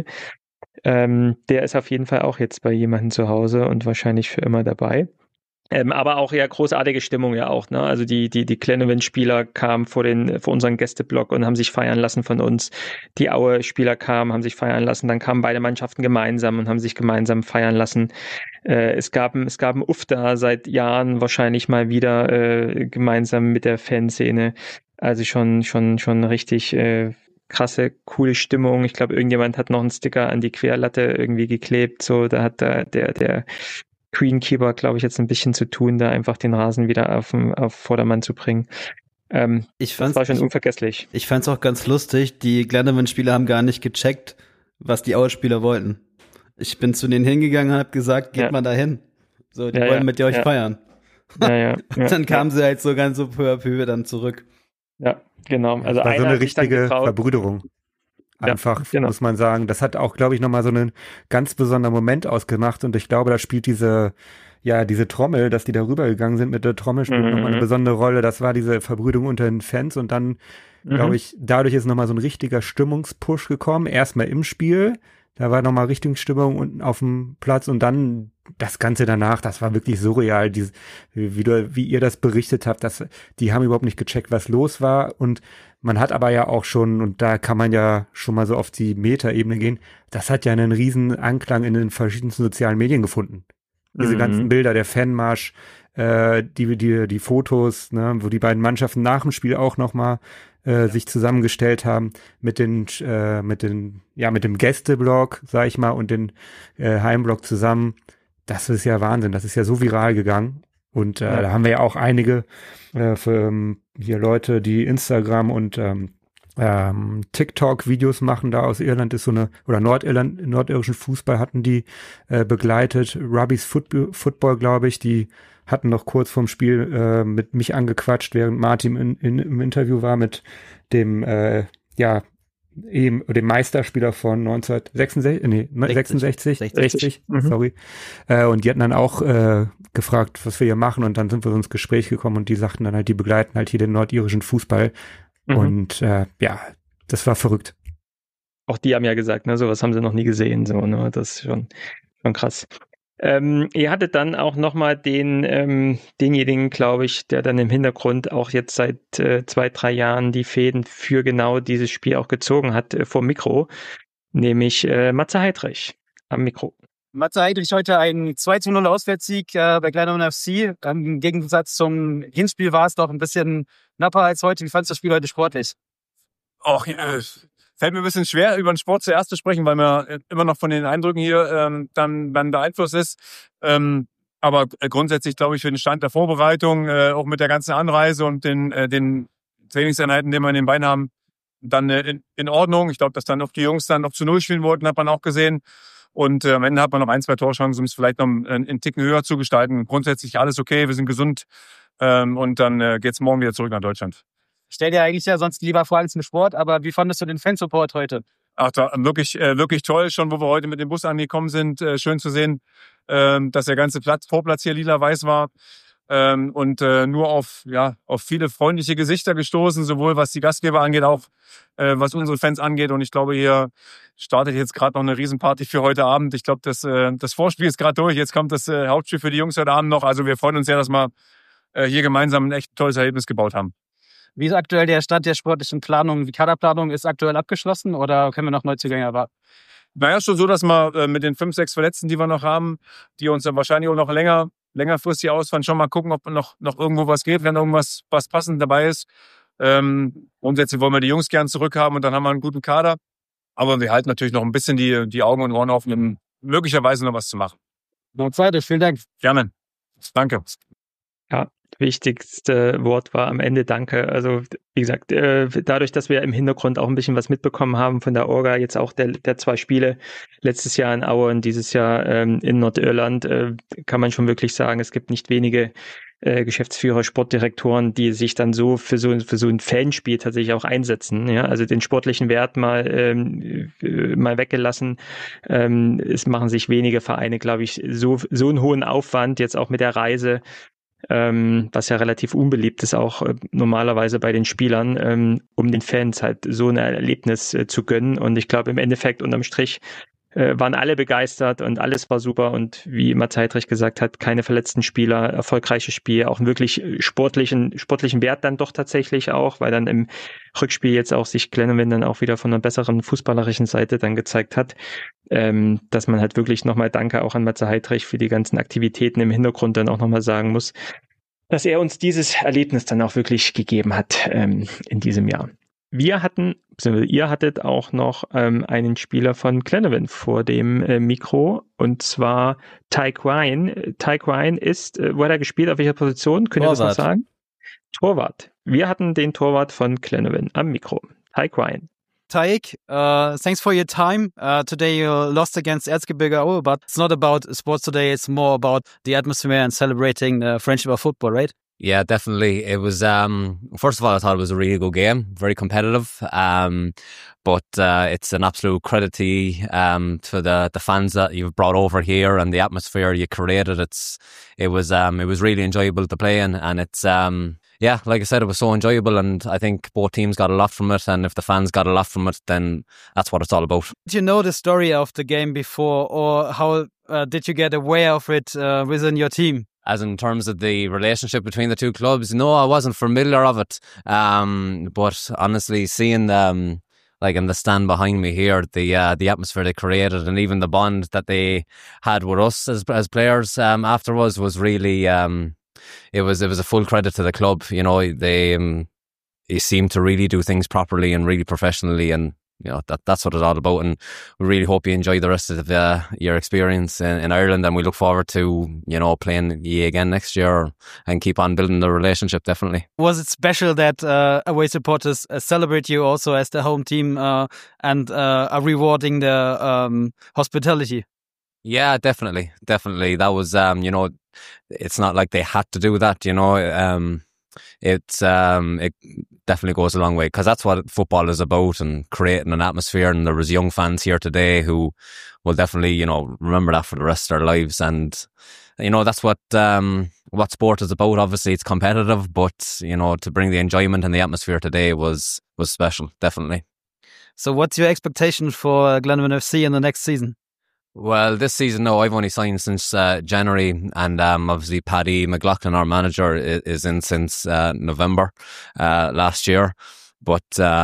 Der ist auf jeden Fall auch jetzt bei jemandem zu Hause und wahrscheinlich für immer dabei. Aber auch ja großartige Stimmung ja auch, ne? Also die Glenowin-Spieler kamen vor unseren Gästeblock und haben sich feiern lassen von uns. Die Aue-Spieler kamen, haben sich feiern lassen. Dann kamen beide Mannschaften gemeinsam und haben sich gemeinsam feiern lassen. Es gab einen Ufter seit Jahren wahrscheinlich mal wieder gemeinsam mit der Fanszene. Also schon richtig krasse, coole Stimmung. Ich glaube, irgendjemand hat noch einen Sticker an die Querlatte irgendwie geklebt. So, da hat der Greenkeeper, glaube ich, jetzt ein bisschen zu tun, da einfach den Rasen wieder auf Vordermann zu bringen. Das war schon unvergesslich. Ich fand's auch ganz lustig, die Glenowin-Spieler haben gar nicht gecheckt, was die Aue-Spieler wollten. Ich bin zu denen hingegangen und hab gesagt, geht mal dahin. So, die wollen mit euch feiern. Und dann kamen sie halt so ganz so peu à peu dann zurück. Ja, genau. Also das war so eine richtige Verbrüderung. Einfach, muss man sagen. Das hat auch, glaube ich, nochmal so einen ganz besonderen Moment ausgemacht. Und ich glaube, da spielt diese Trommel, dass die da rübergegangen sind mit der Trommel, spielt nochmal eine besondere Rolle. Das war diese Verbrüderung unter den Fans. Und dann, glaube ich, dadurch ist nochmal so ein richtiger Stimmungspush gekommen. Erstmal im Spiel. Da war nochmal richtige Stimmung unten auf dem Platz. Und dann das Ganze danach, das war wirklich surreal. Wie ihr das berichtet habt, die haben überhaupt nicht gecheckt, was los war. Und man hat aber ja auch schon, und da kann man ja schon mal so auf die Metaebene gehen, das hat ja einen riesen Anklang in den verschiedensten sozialen Medien gefunden. Diese ganzen Bilder, der Fanmarsch, die Fotos, ne, wo die beiden Mannschaften nach dem Spiel auch nochmal sich zusammengestellt haben mit dem Gästeblock, sag ich mal, und den Heimblock zusammen. Das ist ja Wahnsinn. Das ist ja so viral gegangen. Und da haben wir ja auch einige hier Leute, die Instagram und TikTok-Videos machen, da aus Irland ist oder nordirischen Fußball hatten die begleitet. Rubbies Football, glaube ich, die hatten noch kurz vorm Spiel mit mich angequatscht, während Martin im Interview war mit dem dem Meisterspieler von 1966, sorry. Und die hatten dann auch gefragt, was wir hier machen, und dann sind wir ins Gespräch gekommen und die sagten dann halt, die begleiten halt hier den nordirischen Fußball. Und das war verrückt. Auch die haben ja gesagt, ne, sowas haben sie noch nie gesehen, so, ne, das ist schon krass. Ihr hattet dann auch nochmal denjenigen, glaube ich, der dann im Hintergrund auch jetzt seit 2-3 Jahren die Fäden für genau dieses Spiel auch gezogen hat vor Mikro, nämlich Matze Heidrich am Mikro. Matze Heidrich heute ein 2-0 Auswärtssieg bei Glenavon FC. Im Gegensatz zum Hinspiel war es doch ein bisschen knapper als heute. Wie fandest du das Spiel heute sportlich? Fällt mir ein bisschen schwer, über den Sport zuerst zu sprechen, weil man immer noch von den Eindrücken hier dann beeinflusst ist. Aber grundsätzlich glaube ich für den Stand der Vorbereitung, auch mit der ganzen Anreise und den Trainingseinheiten, die wir in den Beinen haben, dann in Ordnung. Ich glaube, dass dann auch die Jungs dann noch zu 0 spielen wollten, hat man auch gesehen. Und am Ende hat man noch 1-2 Torchancen, um es vielleicht noch einen Ticken höher zu gestalten. Grundsätzlich alles okay, wir sind gesund und dann geht's morgen wieder zurück nach Deutschland. Ich stell dir eigentlich ja sonst lieber vor als im Sport, aber wie fandest du den Fansupport heute? Ach, wirklich toll. Schon, wo wir heute mit dem Bus angekommen sind, schön zu sehen, dass der ganze Vorplatz hier lila-weiß war und nur auf viele freundliche Gesichter gestoßen, sowohl was die Gastgeber angeht, auch was unsere Fans angeht. Und ich glaube, hier startet jetzt gerade noch eine Riesenparty für heute Abend. Ich glaube, das Vorspiel ist gerade durch. Jetzt kommt das Hauptspiel für die Jungs heute Abend noch. Also wir freuen uns sehr, dass wir hier gemeinsam ein echt tolles Erlebnis gebaut haben. Wie ist aktuell der Stand der sportlichen Planung? Die Kaderplanung ist aktuell abgeschlossen oder können wir noch Neuzugänge erwarten? Naja, schon so, dass wir mit den 5, 6 Verletzten, die wir noch haben, die uns dann wahrscheinlich auch noch längerfristig ausfallen, schon mal gucken, ob noch irgendwo was geht, wenn irgendwas passend dabei ist. Grundsätzlich wollen wir die Jungs gern zurückhaben und dann haben wir einen guten Kader. Aber wir halten natürlich noch ein bisschen die Augen und Ohren offen, möglicherweise noch was zu machen. Noch zweite, vielen Dank. Gerne. Danke. Ja, wichtigste Wort war am Ende Danke. Also wie gesagt, dadurch, dass wir im Hintergrund auch ein bisschen was mitbekommen haben von der Orga, jetzt auch der 2 Spiele, letztes Jahr in Aue und dieses Jahr in Nordirland, kann man schon wirklich sagen, es gibt nicht wenige Geschäftsführer, Sportdirektoren, die sich dann so für so ein Fanspiel tatsächlich auch einsetzen. Ja, also den sportlichen Wert mal weggelassen. Es machen sich wenige Vereine, glaube ich, so einen hohen Aufwand jetzt auch mit der Reise, was ja relativ unbeliebt ist, auch normalerweise bei den Spielern, um den Fans halt so ein Erlebnis zu gönnen. Und ich glaube, im Endeffekt unterm Strich waren alle begeistert und alles war super. Und wie Matze Heidrich gesagt hat, keine verletzten Spieler, erfolgreiches Spiel, auch einen wirklich sportlichen Wert dann doch tatsächlich auch, weil dann im Rückspiel jetzt auch sich Glenavon dann auch wieder von einer besseren fußballerischen Seite dann gezeigt hat, dass man halt wirklich nochmal Danke auch an Matze Heidrich für die ganzen Aktivitäten im Hintergrund dann auch nochmal sagen muss, dass er uns dieses Erlebnis dann auch wirklich gegeben hat in diesem Jahr. Ihr hattet auch noch einen Spieler von Glenavon vor dem Mikro, und zwar Tyke Ryan. Tyke Ryan ist, wo hat er gespielt, auf welcher Position? Könnt ihr das noch sagen? Torwart. Wir hatten den Torwart von Glenavon am Mikro. Tyke Ryan. Tyke, thanks for your time. Today you lost against Erzgebirge Aue, but it's not about sports today. It's more about the atmosphere and celebrating the friendship of football, right? Yeah, definitely. It was, first of all, I thought it was a really good game, very competitive. But it's an absolute credit to you, to the fans that you've brought over here and the atmosphere you created. It was really enjoyable to play in, and it's, yeah, like I said, it was so enjoyable, and I think both teams got a lot from it, and if the fans got a lot from it, then that's what it's all about. Did you know the story of the game before, or how did you get aware of it within your team? As in terms of the relationship between the two clubs, no, I wasn't familiar of it. But honestly, seeing like in the stand behind me here, the atmosphere they created, and even the bond that they had with us as players afterwards was really it was a full credit to the club. You know, they seemed to really do things properly and really professionally, and you know that's what it's all about. And we really hope you enjoy the rest of your experience in Ireland, and we look forward to playing you again next year and keep on building the relationship. Definitely. Was it special that away supporters celebrate you also as the home team and are rewarding the hospitality? Yeah, definitely. That was it's not like they had to do that. It definitely goes a long way, because that's what football is about, and creating an atmosphere. And there was young fans here today who will definitely remember that for the rest of their lives. And that's what sport is about. Obviously it's competitive, but to bring the enjoyment and the atmosphere today was special, definitely. So what's your expectation for Glenavon FC in the next season? Well, this season, no, I've only signed since January, and obviously Paddy McLaughlin, our manager, is in since November last year. But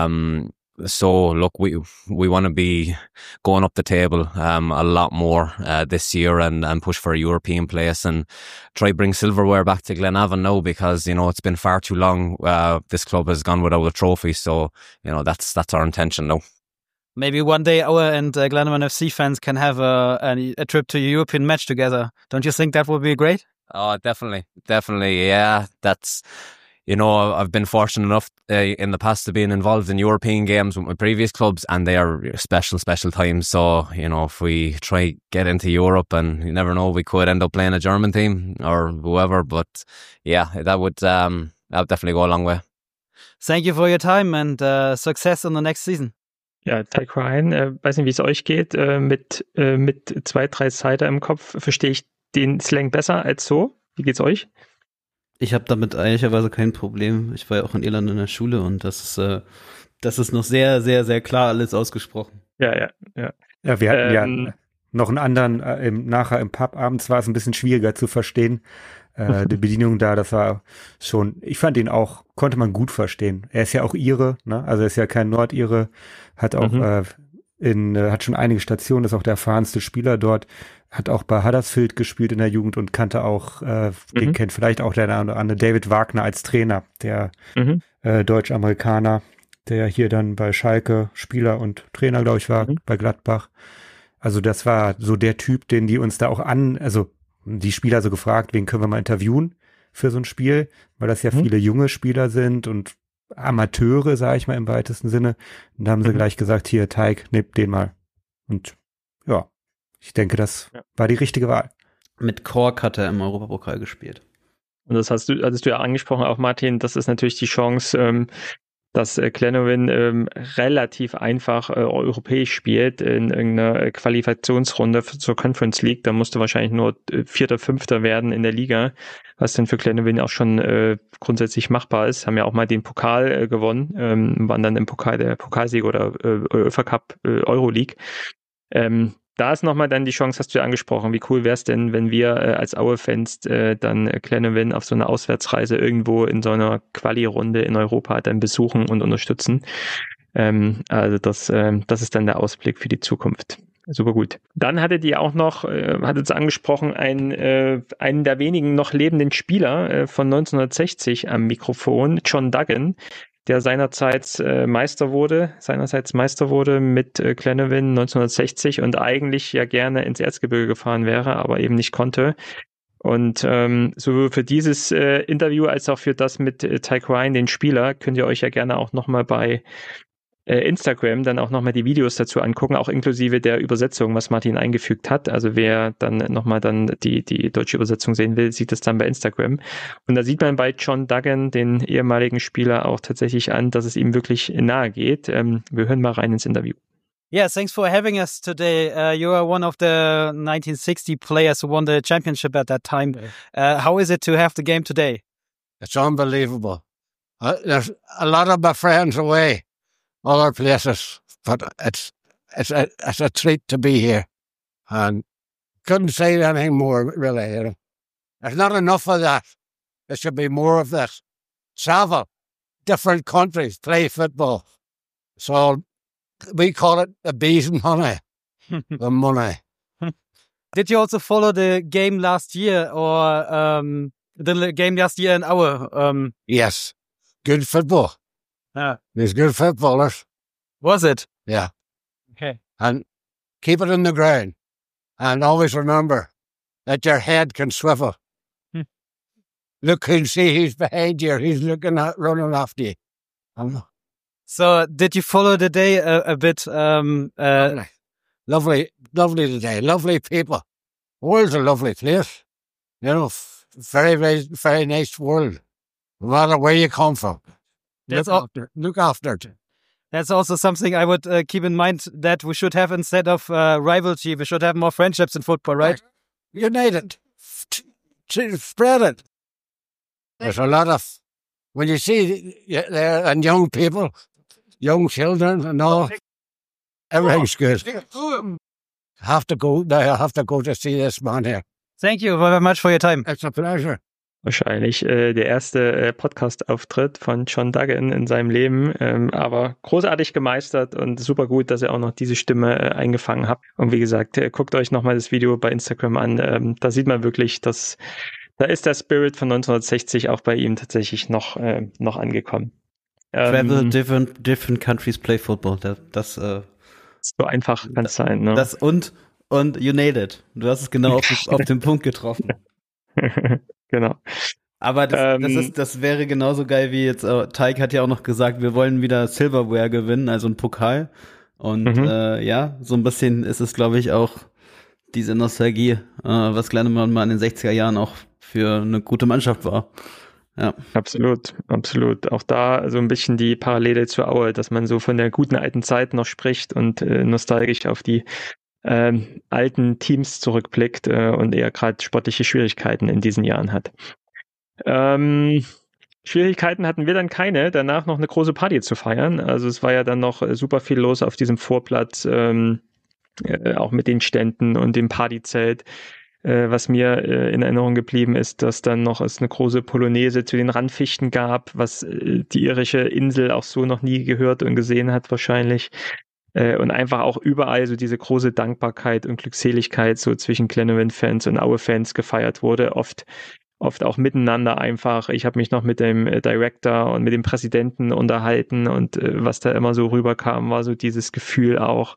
so look, we want to be going up the table a lot more this year and push for a European place and try bring silverware back to Glenavon now, because it's been far too long. This club has gone without a trophy, so that's our intention now. Maybe one day our and Glenavon FC fans can have a trip to a European match together. Don't you think that would be great? Oh, definitely. Yeah, that's, I've been fortunate enough in the past to being involved in European games with my previous clubs, and they are special times. So, if we try get into Europe, and you never know, we could end up playing a German team or whoever. But yeah, that would definitely go a long way. Thank you for your time and success in the next season. Ja, Tyke Ryan, weiß nicht, wie es euch geht, mit 2-3 Cider im Kopf verstehe ich den Slang besser als so. Wie geht's euch? Ich habe damit ehrlicherweise kein Problem. Ich war ja auch in Irland in der Schule und das ist noch sehr, sehr, sehr klar alles ausgesprochen. Ja, wir hatten ja noch einen anderen, nachher im Pub abends war es ein bisschen schwieriger zu verstehen. Die Bedienung da, das war schon, ich fand ihn auch, konnte man gut verstehen. Er ist ja auch Ire, ne? Also er ist ja kein Nordire, hat auch hat schon einige Stationen, ist auch der erfahrenste Spieler dort, hat auch bei Huddersfield gespielt in der Jugend und kannte auch, kennt vielleicht auch der andere David Wagner als Trainer, der Deutsch-Amerikaner, der hier dann bei Schalke Spieler und Trainer, glaube ich, war, bei Gladbach. Also das war so der Typ, den die uns da auch die Spieler so gefragt, wen können wir mal interviewen für so ein Spiel, weil das ja viele junge Spieler sind und Amateure, sage ich mal im weitesten Sinne. Und da haben sie gleich gesagt, hier, Tyke, nehmt den mal. Und ja, ich denke, das war die richtige Wahl. Mit Cork hat er im Europapokal gespielt. Und das hattest du ja angesprochen, auch Martin, das ist natürlich die Chance, dass Glenavon relativ einfach europäisch spielt in irgendeiner Qualifikationsrunde zur Conference League. Da musste wahrscheinlich nur 4., 5. werden in der Liga, was dann für Glenavon auch schon grundsätzlich machbar ist. Haben ja auch mal den Pokal gewonnen, waren dann im Pokal der Pokalsieger oder UEFA Cup Euroleague. Da ist nochmal dann die Chance, hast du ja angesprochen, wie cool wäre es denn, wenn wir als Aue-Fans dann Glenavon auf so einer Auswärtsreise irgendwo in so einer Quali-Runde in Europa dann besuchen und unterstützen. Also das ist dann der Ausblick für die Zukunft. Super gut. Dann hattet ihr auch noch, hattet ihr angesprochen, einen der wenigen noch lebenden Spieler von 1960 am Mikrofon, John Duggan, der seinerseits Meister wurde mit Glenavon 1960 und eigentlich ja gerne ins Erzgebirge gefahren wäre, aber eben nicht konnte. Und sowohl für dieses Interview als auch für das mit Tyke Ryan, den Spieler, könnt ihr euch ja gerne auch nochmal bei Instagram dann auch nochmal die Videos dazu angucken, auch inklusive der Übersetzung, was Martin eingefügt hat. Also wer dann nochmal dann die deutsche Übersetzung sehen will, sieht es dann bei Instagram. Und da sieht man bei John Duggan, den ehemaligen Spieler, auch tatsächlich an, dass es ihm wirklich nahe geht. Wir hören mal rein ins Interview. Yeah, thanks for having us today. You are one of the 1960 players who won the championship at that time. How is it to have the game today? It's unbelievable. There's a lot of my friends away. Other places, but it's a treat to be here, and couldn't say anything more really. There's not enough of that. There should be more of this. Travel, different countries, play football. So we call it the bees and honey, the money. Did you also follow the game last year, or the game last year in Aue? Yes, good football. Yeah. There's good footballers. Was it? Yeah. Okay. And keep it in the ground. And always remember that your head can swivel. Look and see who's behind you. He's looking at running after you. So did you follow the day a bit? Lovely today. Lovely people. The world's a lovely place. Very, very, very nice world. No matter where you come from. Look after it. That's also something I would keep in mind, that we should have, instead of rivalry, we should have more friendships in football, right? Unite it. Spread it. There's a lot of, when you see there, and young people, young children and all, everything's good. have to go. I have to go to see this man here. Thank you very much for your time. It's a pleasure. Wahrscheinlich der erste Podcast-Auftritt von John Duggan in seinem Leben, aber großartig gemeistert und super gut, dass er auch noch diese Stimme eingefangen hat. Und wie gesagt, guckt euch nochmal das Video bei Instagram an. Da sieht man wirklich, dass da ist der Spirit von 1960 auch bei ihm tatsächlich noch angekommen. Travel different countries play football. Das so einfach kann es sein. Ne? Das und you nailed it. Du hast es genau auf den Punkt getroffen. Genau. Aber das wäre genauso geil wie jetzt, Teig hat ja auch noch gesagt, wir wollen wieder Silverware gewinnen, also einen Pokal. Und so ein bisschen ist es, glaube ich, auch diese Nostalgie, was Glennemann mal in den 60er Jahren auch für eine gute Mannschaft war. Ja. Absolut. Auch da so ein bisschen die Parallele zur Aue, dass man so von der guten alten Zeit noch spricht und nostalgisch auf die alten Teams zurückblickt und eher gerade sportliche Schwierigkeiten in diesen Jahren hat. Schwierigkeiten hatten wir dann keine, danach noch eine große Party zu feiern. Also es war ja dann noch super viel los auf diesem Vorplatz, auch mit den Ständen und dem Partyzelt. Was mir in Erinnerung geblieben ist, dass dann noch es eine große Polonaise zu den Randfichten gab, was die irische Insel auch so noch nie gehört und gesehen hat wahrscheinlich. Und einfach auch überall so diese große Dankbarkeit und Glückseligkeit so zwischen Glenavon-Fans und Aue-Fans gefeiert wurde. Oft auch miteinander einfach. Ich habe mich noch mit dem Director und mit dem Präsidenten unterhalten und was da immer so rüberkam, war so dieses Gefühl auch,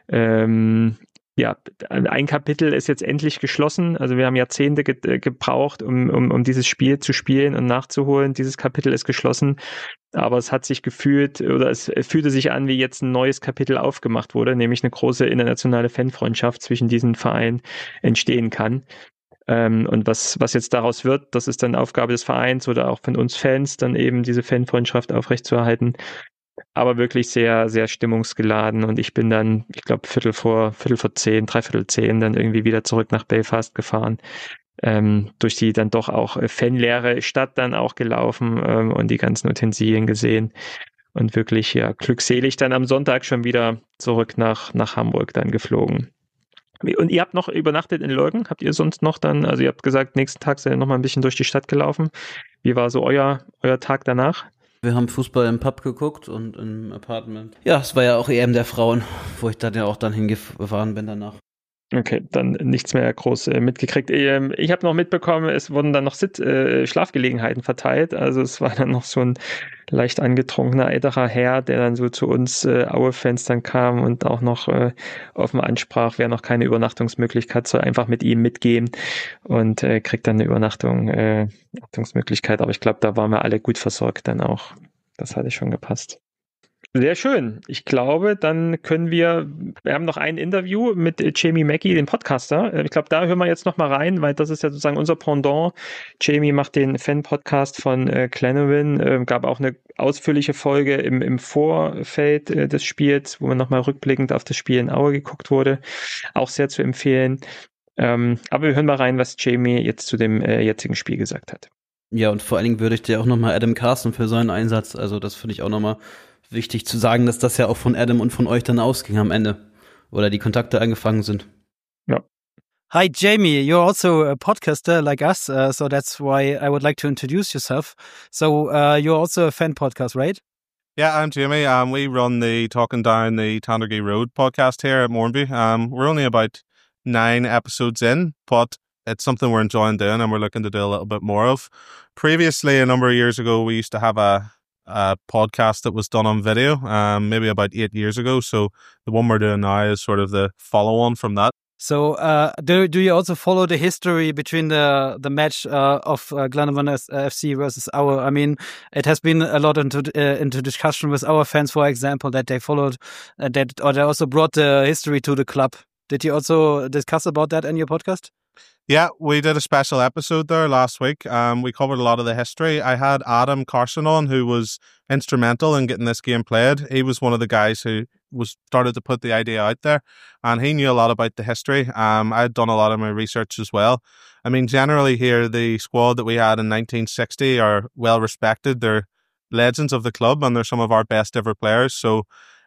ein Kapitel ist jetzt endlich geschlossen. Also wir haben Jahrzehnte gebraucht, um dieses Spiel zu spielen und nachzuholen. Dieses Kapitel ist geschlossen. Aber es hat sich gefühlt, oder es fühlte sich an, wie jetzt ein neues Kapitel aufgemacht wurde, nämlich eine große internationale Fanfreundschaft zwischen diesen Vereinen entstehen kann. Und was jetzt daraus wird, das ist dann Aufgabe des Vereins oder auch von uns Fans, dann eben diese Fanfreundschaft aufrechtzuerhalten. Aber wirklich sehr, sehr stimmungsgeladen. Und ich bin dann, ich glaube, 10:15, dann irgendwie wieder zurück nach Belfast gefahren. Durch die dann doch auch fanleere Stadt dann auch gelaufen und die ganzen Utensilien gesehen. Und wirklich, ja, glückselig dann am Sonntag schon wieder zurück nach Hamburg dann geflogen. Und ihr habt noch übernachtet in Lurgan? Habt ihr sonst noch dann, also ihr habt gesagt, nächsten Tag seid ihr noch mal ein bisschen durch die Stadt gelaufen. Wie war so euer Tag danach? Wir haben Fußball im Pub geguckt und im Apartment. Ja, es war ja auch EM der Frauen, wo ich dann ja auch hingefahren bin danach. Okay, dann nichts mehr groß mitgekriegt. Ich habe noch mitbekommen, es wurden dann noch Schlafgelegenheiten verteilt. Also es war dann noch so ein leicht angetrunkener älterer Herr, der dann so zu uns Aue-Fans dann kam und auch noch offen ansprach, wer noch keine Übernachtungsmöglichkeit soll, einfach mit ihm mitgehen und kriegt dann eine Übernachtungsmöglichkeit. Aber ich glaube, da waren wir alle gut versorgt dann auch. Das hatte schon gepasst. Sehr schön. Ich glaube, dann können wir haben noch ein Interview mit Jamie Mackey, dem Podcaster. Ich glaube, da hören wir jetzt noch mal rein, weil das ist ja sozusagen unser Pendant. Jamie macht den Fan-Podcast von Glenavon, gab auch eine ausführliche Folge im Vorfeld des Spiels, wo man noch mal rückblickend auf das Spiel in Aue geguckt wurde. Auch sehr zu empfehlen. Aber wir hören mal rein, was Jamie jetzt zu dem jetzigen Spiel gesagt hat. Ja, und vor allen Dingen würdigt ja auch noch mal Adam Carson für seinen Einsatz. Also das finde ich auch noch mal wichtig zu sagen, dass das ja auch von Adam und von euch dann ausging am Ende. Oder die Kontakte angefangen sind. Ja. Hi, Jamie. You're also a podcaster like us, so that's why I would like to introduce yourself. So you're also a fan podcast, right? Yeah, I'm Jamie. We run the Talking Down the Tandergee Road podcast here at Mornby. We're only about 9 episodes in, but it's something we're enjoying doing and we're looking to do a little bit more of. Previously, a number of years ago, we used to have a podcast that was done on video, maybe about 8 years ago. So the one we're doing now is sort of the follow-on from that. So do you also follow the history between the match of Glenavon FC versus Aue? I mean, it has been a lot into discussion with our fans, for example, that they followed or they also brought the history to the club. Did you also discuss about that in your podcast? Yeah, we did a special episode there last week. We covered a lot of the history. I had Adam Carson on, who was instrumental in getting this game played. He was one of the guys who started to put the idea out there, and he knew a lot about the history. I had done a lot of my research as well. I mean, generally here, the squad that we had in 1960 are well respected. They're legends of the club, and they're some of our best ever players. So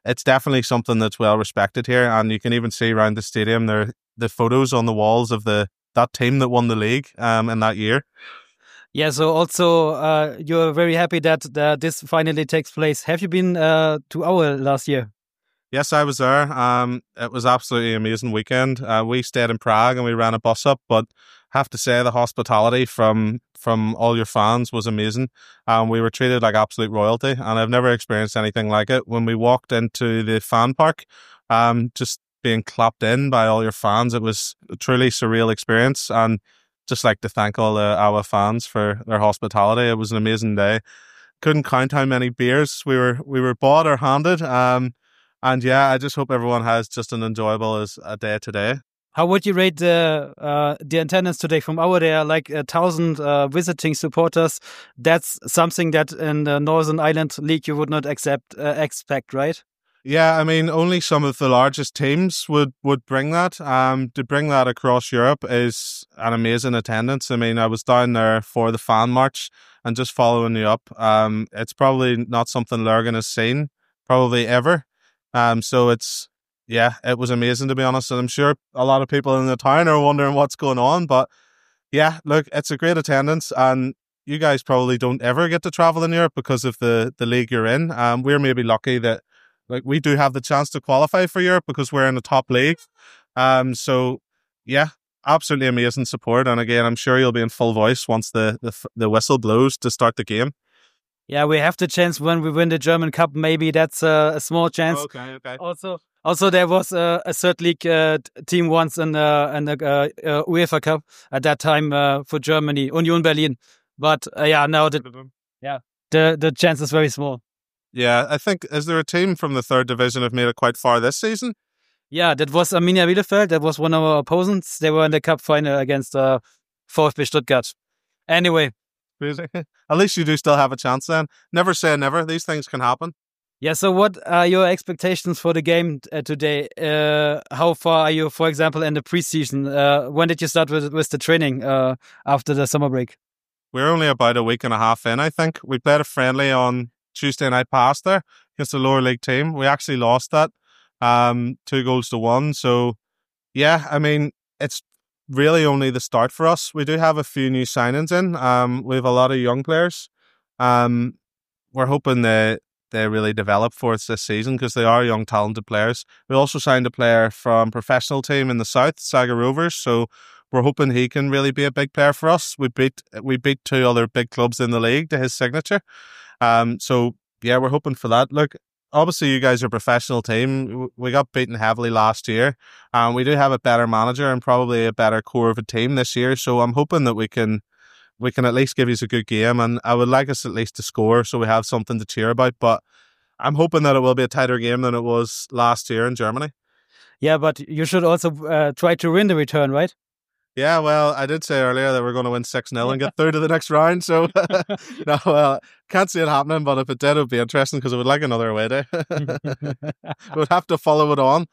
it's definitely something that's well respected here. And you can even see around the stadium there the photos on the walls of that team that won the league in that year. Yeah, so also you're very happy that this finally takes place. Have you been to Aue last year? Yes, I was there. It was absolutely amazing weekend. We stayed in Prague and we ran a bus up, but have to say the hospitality from all your fans was amazing. We were treated like absolute royalty, and I've never experienced anything like it. When we walked into the fan park, just being clapped in by all your fans, it was a truly surreal experience, and just like to thank all the Aue fans for their hospitality. It was an amazing day. Couldn't count how many beers we were bought or handed. And yeah, I just hope everyone has just an enjoyable as a day today. How would you rate the attendance today from Aue? There are like 1,000 visiting supporters. That's something that in the Northern Ireland League you would not expect, right? Yeah, I mean, only some of the largest teams would bring that. To bring that across Europe is an amazing attendance. I mean, I was down there for the fan march and just following you up. It's probably not something Lurgan has seen probably ever. So it was amazing, to be honest. And I'm sure a lot of people in the town are wondering what's going on. But yeah, look, it's a great attendance, and you guys probably don't ever get to travel in Europe because of the league you're in. We're maybe lucky that we do have the chance to qualify for Europe because we're in the top league. So yeah, absolutely amazing support. And again, I'm sure you'll be in full voice once the whistle blows to start the game. Yeah, we have the chance when we win the German Cup. Maybe that's a small chance. Okay. Also, there was a third league team once in the UEFA Cup at that time for Germany, Union Berlin. But now the chance is very small. Yeah, I think, is there a team from the third division have made it quite far this season? Yeah, that was Arminia Bielefeld. That was one of our opponents. They were in the cup final against VfB Stuttgart. Anyway. At least you do still have a chance then. Never say never. These things can happen. Yeah, so what are your expectations for the game today? How far are you, for example, in the preseason? When did you start with the training after the summer break? We're only about a week and a half in, I think. We played a friendly on Tuesday night past there against a lower league team. We actually lost that 2-1. So, yeah, I mean, it's really only the start for us. We do have a few new signings in. We have a lot of young players. We're hoping they really develop for us this season because they are young, talented players. We also signed a player from professional team in the south, Saga Rovers. So we're hoping he can really be a big player for us. We beat 2 other big clubs in the league to his signature. So yeah, we're hoping for that. Look, obviously you guys are a professional team. We got beaten heavily last year. We do have a better manager and probably a better core of a team this year. So I'm hoping that we can at least give you a good game, and I would like us at least to score so we have something to cheer about. But I'm hoping that it will be a tighter game than it was last year in Germany. Yeah, but you should also try to win the return, right? Yeah, well, I did say earlier that we're going to win 6-0 and get through to the next round. So, can't see it happening, but if it did, it would be interesting because I would like another away day. We'd have to follow it on,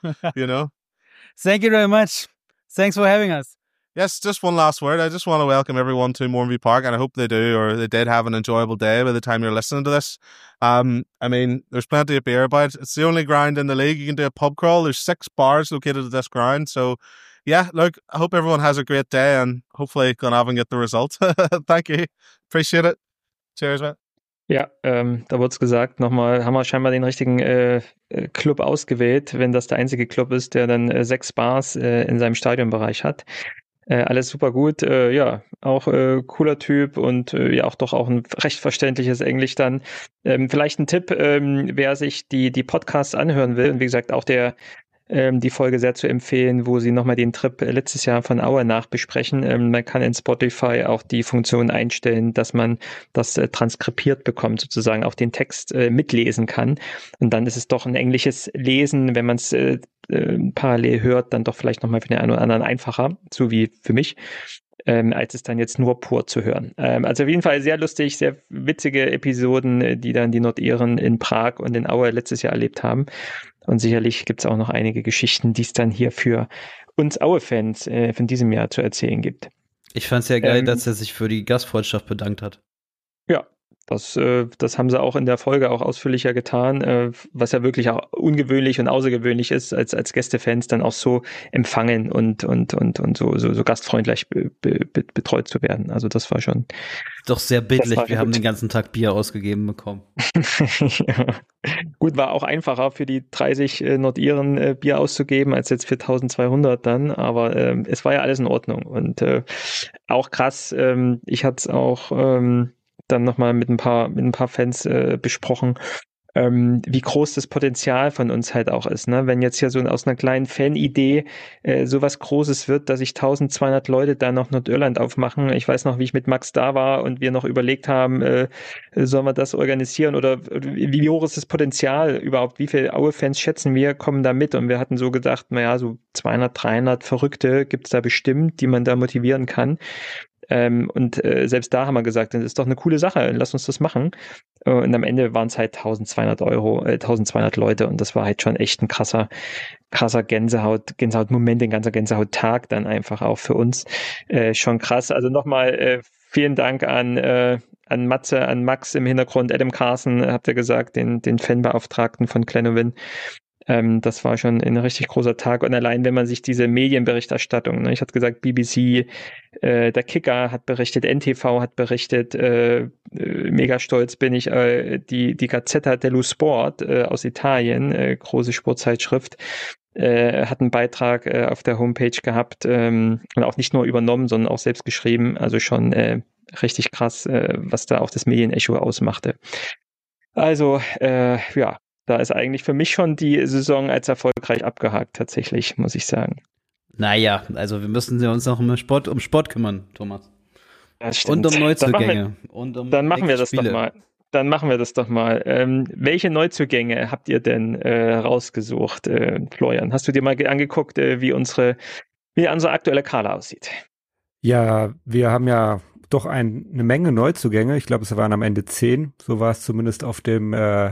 Thank you very much. Thanks for having us. Yes, just one last word. I just want to welcome everyone to Mourneview Park, and I hope they do, or they did have an enjoyable day by the time you're listening to this. I mean, there's plenty of beer about. It's the only ground in the league you can do a pub crawl. There's 6 bars located at this ground. So, yeah, look, I hope everyone has a great day, and hopefully Glenavon get the result. Thank you. Appreciate it. Cheers, man. Ja, da wurde es gesagt, nochmal, haben wir scheinbar den richtigen Club ausgewählt, wenn das der einzige Club ist, der dann 6 Bars in seinem Stadionbereich hat. Alles super gut, auch cooler Typ und auch doch auch ein recht verständliches Englisch dann. Vielleicht ein Tipp, wer sich die Podcasts anhören will, und wie gesagt auch die Folge sehr zu empfehlen, wo sie nochmal den Trip letztes Jahr von Aue nachbesprechen. Man kann in Spotify auch die Funktion einstellen, dass man das transkribiert bekommt, sozusagen auch den Text mitlesen kann. Und dann ist es doch ein englisches Lesen, wenn man es parallel hört, dann doch vielleicht nochmal für den einen oder anderen einfacher, so wie für mich, als es dann jetzt nur pur zu hören. Also auf jeden Fall sehr lustig, sehr witzige Episoden, die dann die Nordiren in Prag und in Aue letztes Jahr erlebt haben. Und sicherlich gibt es auch noch einige Geschichten, die es dann hier für uns Aue-Fans von diesem Jahr zu erzählen gibt. Ich fand es ja geil, dass er sich für die Gastfreundschaft bedankt hat. Ja, Das haben sie auch in der Folge auch ausführlicher getan, was ja wirklich auch ungewöhnlich und außergewöhnlich ist, als Gästefans dann auch so empfangen und so gastfreundlich betreut zu werden. Also das war schon doch sehr bildlich. Wir haben den ganzen Tag Bier ausgegeben bekommen. Ja. Gut, war auch einfacher für die 30 Nordiren Bier auszugeben, als jetzt für 1200 dann, aber es war ja alles in Ordnung und auch krass, ich hatte es auch dann nochmal mit ein paar Fans besprochen, wie groß das Potenzial von uns halt auch ist, ne? Wenn jetzt hier so aus einer kleinen Fanidee sowas Großes wird, dass sich 1200 Leute da noch Nordirland aufmachen. Ich weiß noch, wie ich mit Max da war und wir noch überlegt haben, sollen wir das organisieren oder wie hoch ist das Potenzial überhaupt? Wie viele Aue-Fans schätzen wir, kommen da mit? Und wir hatten so gedacht, naja, so 200, 300 Verrückte gibt's da bestimmt, die man da motivieren kann. Und selbst da haben wir gesagt, das ist doch eine coole Sache, lass uns das machen. Und am Ende waren es halt 1200 Leute und das war halt schon echt ein krasser Gänsehaut-Moment, ein ganzer Gänsehaut-Tag dann einfach auch für uns. Schon krass. Also nochmal vielen Dank an Matze, an Max im Hintergrund, Adam Carson, habt ihr gesagt, den Fanbeauftragten von Glenavon. Das war schon ein richtig großer Tag und allein, wenn man sich diese Medienberichterstattung, ne, ich hatte gesagt, BBC, der Kicker hat berichtet, NTV hat berichtet, mega stolz bin ich, die Gazzetta dello Sport aus Italien, große Sportzeitschrift, hat einen Beitrag auf der Homepage gehabt und auch nicht nur übernommen, sondern auch selbst geschrieben, also schon richtig krass, was da auch das Medienecho ausmachte. Also, ja, da ist eigentlich für mich schon die Saison als erfolgreich abgehakt, tatsächlich, muss ich sagen. Naja, also wir müssen uns noch um Sport kümmern, Thomas. Und um Neuzugänge. Dann machen wir das doch mal. Welche Neuzugänge habt ihr denn rausgesucht, Florian? Hast du dir mal angeguckt, wie unsere aktuelle Kader aussieht? Ja, wir haben ja doch eine Menge Neuzugänge. Ich glaube, es waren am Ende 10. So war es zumindest auf dem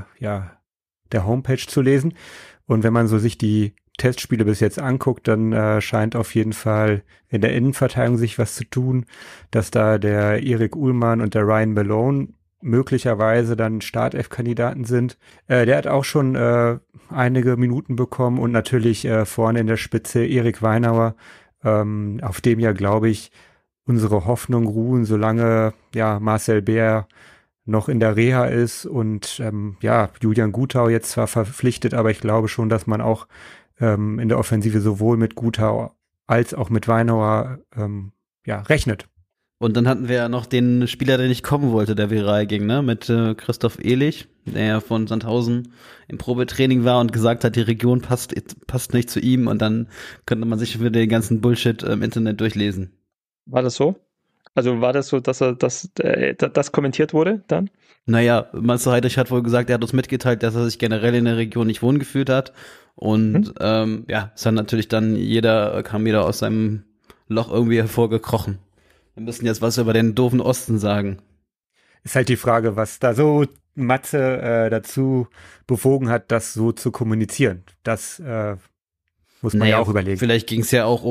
der Homepage zu lesen. Und wenn man so sich die Testspiele bis jetzt anguckt, dann scheint auf jeden Fall in der Innenverteidigung sich was zu tun, dass da der Erik Uhlmann und der Ryan Malone möglicherweise dann Startelf-Kandidaten sind. Der hat auch schon einige Minuten bekommen und natürlich vorne in der Spitze Erik Weinauer, auf dem ja, glaube ich, unsere Hoffnung ruhen, solange Marcel Bär noch in der Reha ist und Julian Gutau jetzt zwar verpflichtet, aber ich glaube schon, dass man auch in der Offensive sowohl mit Gutau als auch mit Weinauer rechnet. Und dann hatten wir ja noch den Spieler, der nicht kommen wollte, der viral ging, ne? Mit Christoph Ehlich, der ja von Sandhausen im Probetraining war und gesagt hat, die Region passt nicht zu ihm und dann könnte man sich für den ganzen Bullshit im Internet durchlesen. War das so? Also war das so, dass das kommentiert wurde dann? Naja, Marcel Heidrich hat wohl gesagt, er hat uns mitgeteilt, dass er sich generell in der Region nicht wohl gefühlt hat. Und es hat natürlich dann kam jeder aus seinem Loch irgendwie hervorgekrochen. Wir müssen jetzt was über den doofen Osten sagen. Ist halt die Frage, was da so Matze dazu bewogen hat, das so zu kommunizieren. Das muss man ja auch überlegen. Vielleicht ging es ja auch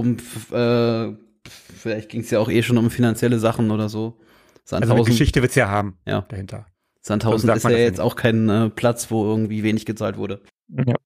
schon um finanzielle Sachen oder so. Sandhausen, also eine Geschichte wird's ja haben dahinter. Sandhausen ist ja jetzt auch kein Platz, wo irgendwie wenig gezahlt wurde. Ja.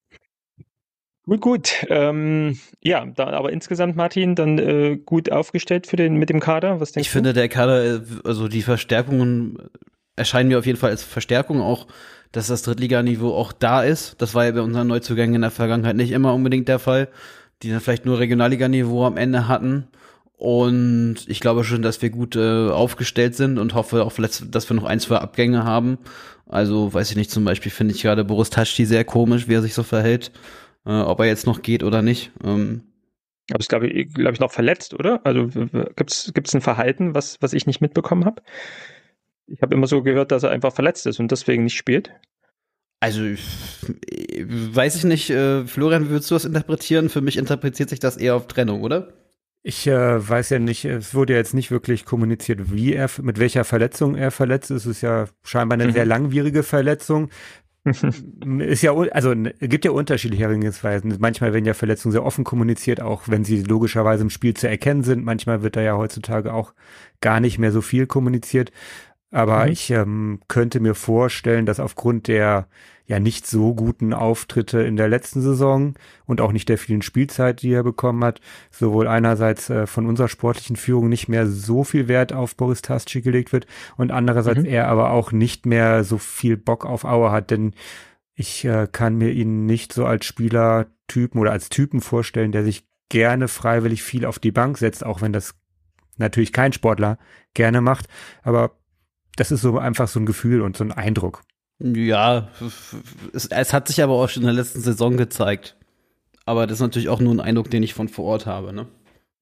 Gut. Aber insgesamt, Martin, dann gut aufgestellt mit dem Kader. Was denkst du? Ich finde, der Kader, also die Verstärkungen erscheinen mir auf jeden Fall als Verstärkung auch, dass das Drittliganiveau auch da ist. Das war ja bei unseren Neuzugängen in der Vergangenheit nicht immer unbedingt der Fall, die dann vielleicht nur Regionalliganiveau am Ende hatten. Und ich glaube schon, dass wir gut aufgestellt sind und hoffe auch, dass wir noch 1, 2 Abgänge haben. Also, weiß ich nicht, zum Beispiel finde ich gerade Boris Taschi sehr komisch, wie er sich so verhält. Ob er jetzt noch geht oder nicht. Aber ist, glaube ich, noch verletzt, oder? Also gibt's ein Verhalten, was ich nicht mitbekommen habe? Ich habe immer so gehört, dass er einfach verletzt ist und deswegen nicht spielt. Also, weiß ich nicht. Florian, wie würdest du das interpretieren? Für mich interpretiert sich das eher auf Trennung, oder? Ich weiß ja nicht, es wurde ja jetzt nicht wirklich kommuniziert, mit welcher Verletzung er verletzt ist. Es ist ja scheinbar eine sehr langwierige Verletzung. Ist ja, also gibt ja unterschiedliche Herangehensweisen. Manchmal werden ja Verletzungen sehr offen kommuniziert, auch wenn sie logischerweise im Spiel zu erkennen sind. Manchmal wird da ja heutzutage auch gar nicht mehr so viel kommuniziert. Aber ich könnte mir vorstellen, dass aufgrund der ja nicht so guten Auftritte in der letzten Saison und auch nicht der vielen Spielzeit, die er bekommen hat, sowohl einerseits von unserer sportlichen Führung nicht mehr so viel Wert auf Boris Tasci gelegt wird und andererseits er aber auch nicht mehr so viel Bock auf Aue hat, denn ich kann mir ihn nicht so als Spielertypen oder als Typen vorstellen, der sich gerne freiwillig viel auf die Bank setzt, auch wenn das natürlich kein Sportler gerne macht, aber das ist so einfach so ein Gefühl und so ein Eindruck. Ja, es hat sich aber auch schon in der letzten Saison gezeigt. Aber das ist natürlich auch nur ein Eindruck, den ich von vor Ort habe, ne?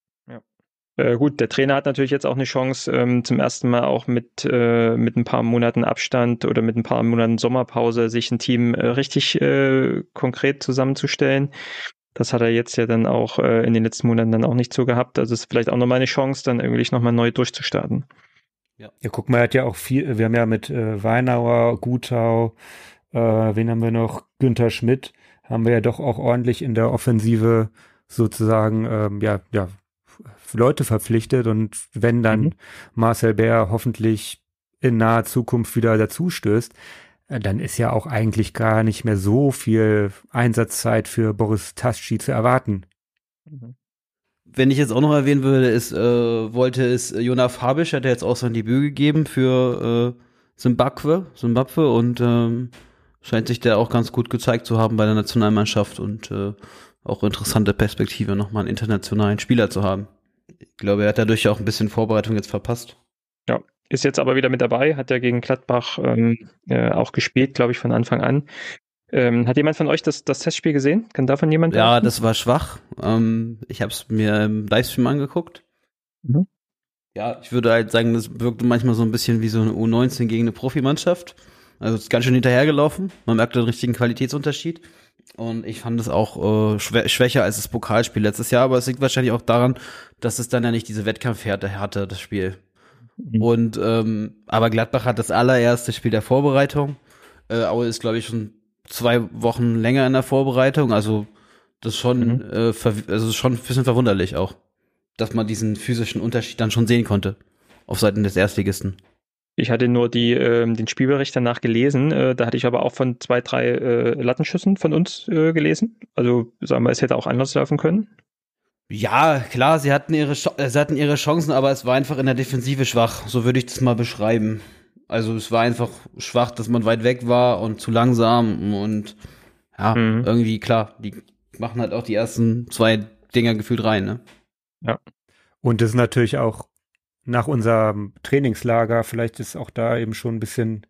Ja. Gut, der Trainer hat natürlich jetzt auch eine Chance, zum ersten Mal auch mit ein paar Monaten Abstand oder mit ein paar Monaten Sommerpause sich ein Team richtig konkret zusammenzustellen. Das hat er jetzt ja dann auch in den letzten Monaten dann auch nicht so gehabt. Also es ist vielleicht auch nochmal eine Chance, dann irgendwie nochmal neu durchzustarten. Ja, guck mal, er hat ja auch viel, wir haben ja mit Weinauer, Gutau, wen haben wir noch? Günther Schmidt, haben wir ja doch auch ordentlich in der Offensive sozusagen, Leute verpflichtet und wenn dann Marcel Bär hoffentlich in naher Zukunft wieder dazustößt, dann ist ja auch eigentlich gar nicht mehr so viel Einsatzzeit für Boris Tasci zu erwarten. Wenn ich jetzt auch noch erwähnen würde, wollte es Jonah Habisch, hat er jetzt auch sein Debüt gegeben für Zimbabwe und scheint sich der auch ganz gut gezeigt zu haben bei der Nationalmannschaft und auch interessante Perspektive, nochmal einen internationalen Spieler zu haben. Ich glaube, er hat dadurch auch ein bisschen Vorbereitung jetzt verpasst. Ja, ist jetzt aber wieder mit dabei, hat ja gegen Gladbach auch gespielt, glaube ich, von Anfang an. Hat jemand von euch das Testspiel gesehen? Kann davon jemand? Ja, helfen? Das war schwach. Ich habe es mir im Livestream angeguckt. Ja, ich würde halt sagen, das wirkte manchmal so ein bisschen wie so eine U19 gegen eine Profimannschaft. Also es ist ganz schön hinterhergelaufen. Man merkt den richtigen Qualitätsunterschied. Und ich fand es auch schwächer als das Pokalspiel letztes Jahr. Aber es liegt wahrscheinlich auch daran, dass es dann ja nicht diese Wettkampfhärte hatte, das Spiel. Und aber Gladbach hat das allererste Spiel der Vorbereitung. Aue ist, glaube ich, schon 2 Wochen länger in der Vorbereitung, also das ist schon, schon ein bisschen verwunderlich auch, dass man diesen physischen Unterschied dann schon sehen konnte auf Seiten des Erstligisten. Ich hatte nur den Spielbericht danach gelesen, da hatte ich aber auch von 2, 3 Lattenschüssen von uns gelesen. Also sagen wir, es hätte auch anders laufen können. Ja, klar, sie hatten ihre Chancen, aber es war einfach in der Defensive schwach, so würde ich das mal beschreiben. Also es war einfach schwach, dass man weit weg war und zu langsam und ja, irgendwie klar, die machen halt auch die ersten 2 Dinger gefühlt rein, ne? Ja. Und das ist natürlich auch nach unserem Trainingslager, vielleicht ist auch da eben schon ein bisschen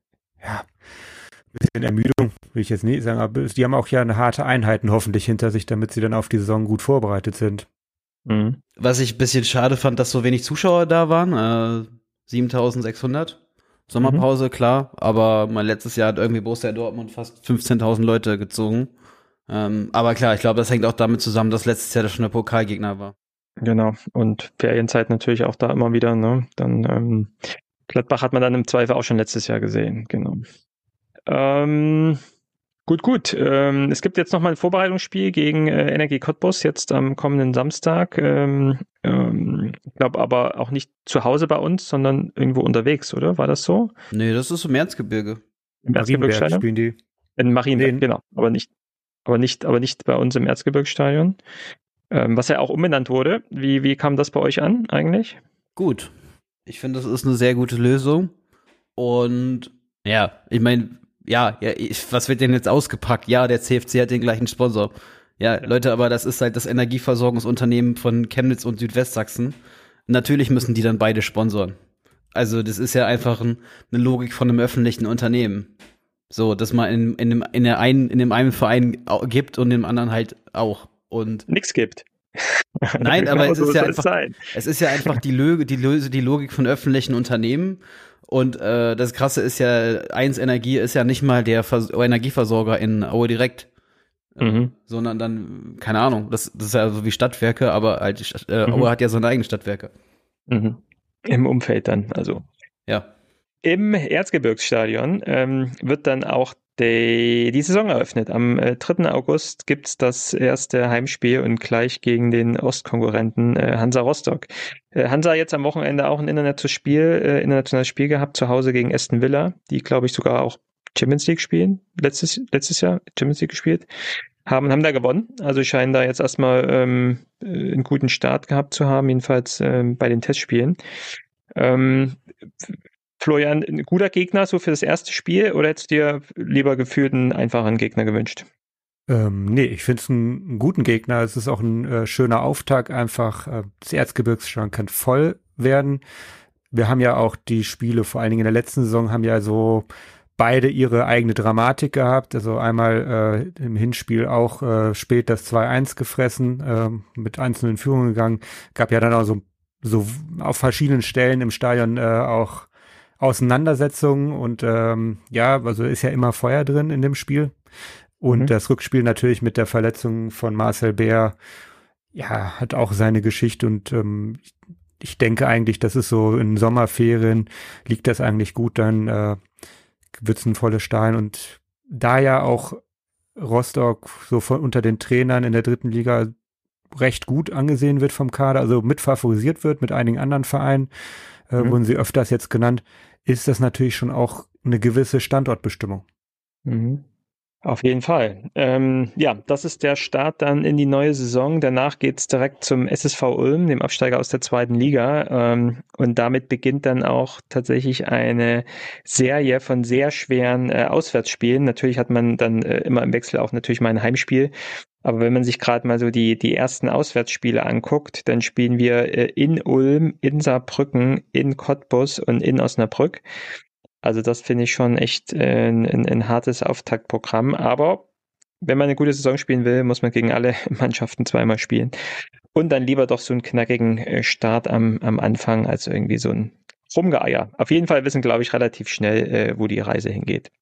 Ermüdung, will ich jetzt nicht sagen, aber die haben auch ja eine harte Einheiten hoffentlich hinter sich, damit sie dann auf die Saison gut vorbereitet sind. Was ich ein bisschen schade fand, dass so wenig Zuschauer da waren, 7.600. Sommerpause, klar, aber mein letztes Jahr hat irgendwie Borussia Dortmund fast 15.000 Leute gezogen. Aber klar, ich glaube, das hängt auch damit zusammen, dass letztes Jahr das schon der Pokalgegner war. Genau, und Ferienzeit natürlich auch da immer wieder, ne? Dann Gladbach hat man dann im Zweifel auch schon letztes Jahr gesehen, genau. Gut. Es gibt jetzt nochmal ein Vorbereitungsspiel gegen Energie Cottbus jetzt am kommenden Samstag. Ich glaube aber auch nicht zu Hause bei uns, sondern irgendwo unterwegs, oder? War das so? Nee, das ist im Erzgebirge. Im Erzgebirgsstadion spielen die. In Marienberg, genau. Aber nicht bei uns im Erzgebirgsstadion. Was ja auch umbenannt wurde. Wie kam das bei euch an eigentlich? Gut. Ich finde, das ist eine sehr gute Lösung. Und ja, ich meine, was wird denn jetzt ausgepackt? Ja, der CFC hat den gleichen Sponsor. Ja, Leute, aber das ist halt das Energieversorgungsunternehmen von Chemnitz und Südwestsachsen. Natürlich müssen die dann beide sponsoren. Also das ist ja einfach eine Logik von einem öffentlichen Unternehmen. So, dass man in dem einen Verein gibt und dem anderen halt auch. Und nichts gibt. Nein, aber es ist ja einfach die Logik von öffentlichen Unternehmen. Und das Krasse ist ja, 1 Energie ist ja nicht mal der Energieversorger in Aue direkt, sondern dann, keine Ahnung, das ist ja so wie Stadtwerke, aber halt Aue hat ja seine eigenen Stadtwerke. Im Umfeld dann, also. Ja. Im Erzgebirgsstadion wird dann auch die Saison eröffnet. Am 3. August gibt's das erste Heimspiel und gleich gegen den Ostkonkurrenten Hansa Rostock. Hansa jetzt am Wochenende auch ein internationales Spiel gehabt, zu Hause gegen Aston Villa, die, glaube ich, sogar auch Champions League spielen, letztes Jahr Champions League gespielt, haben da gewonnen. Also scheinen da jetzt erstmal einen guten Start gehabt zu haben, jedenfalls bei den Testspielen. Florian, ein guter Gegner so für das erste Spiel oder hättest du dir lieber gefühlt einen einfachen Gegner gewünscht? Nee, ich finde es einen guten Gegner. Es ist auch ein schöner Auftakt einfach. Das Erzgebirgsstadion kann voll werden. Wir haben ja auch die Spiele, vor allen Dingen in der letzten Saison, haben ja so beide ihre eigene Dramatik gehabt. Also einmal im Hinspiel auch spät das 2-1 gefressen, mit 1-0 in Führung gegangen. Gab ja dann auch so auf verschiedenen Stellen im Stadion auch Auseinandersetzungen und also ist ja immer Feuer drin in dem Spiel. Und das Rückspiel natürlich mit der Verletzung von Marcel Bär, ja, hat auch seine Geschichte und ich denke eigentlich, das ist so in Sommerferien liegt das eigentlich gut, dann wird's ein volles Stadion und da ja auch Rostock so unter den Trainern in der 3. Liga recht gut angesehen wird vom Kader, also mit favorisiert wird mit einigen anderen Vereinen, wurden sie öfters jetzt genannt, ist das natürlich schon auch eine gewisse Standortbestimmung. Mhm. Auf jeden Fall. Das ist der Start dann in die neue Saison. Danach geht's direkt zum SSV Ulm, dem Absteiger aus der 2. Liga. Und damit beginnt dann auch tatsächlich eine Serie von sehr schweren Auswärtsspielen. Natürlich hat man dann immer im Wechsel auch natürlich mal ein Heimspiel. Aber wenn man sich gerade mal so die ersten Auswärtsspiele anguckt, dann spielen wir in Ulm, in Saarbrücken, in Cottbus und in Osnabrück. Also das finde ich schon echt ein hartes Auftaktprogramm. Aber wenn man eine gute Saison spielen will, muss man gegen alle Mannschaften zweimal spielen. Und dann lieber doch so einen knackigen Start am Anfang als irgendwie so ein Rumgeeier. Auf jeden Fall wissen, glaube ich, relativ schnell, wo die Reise hingeht.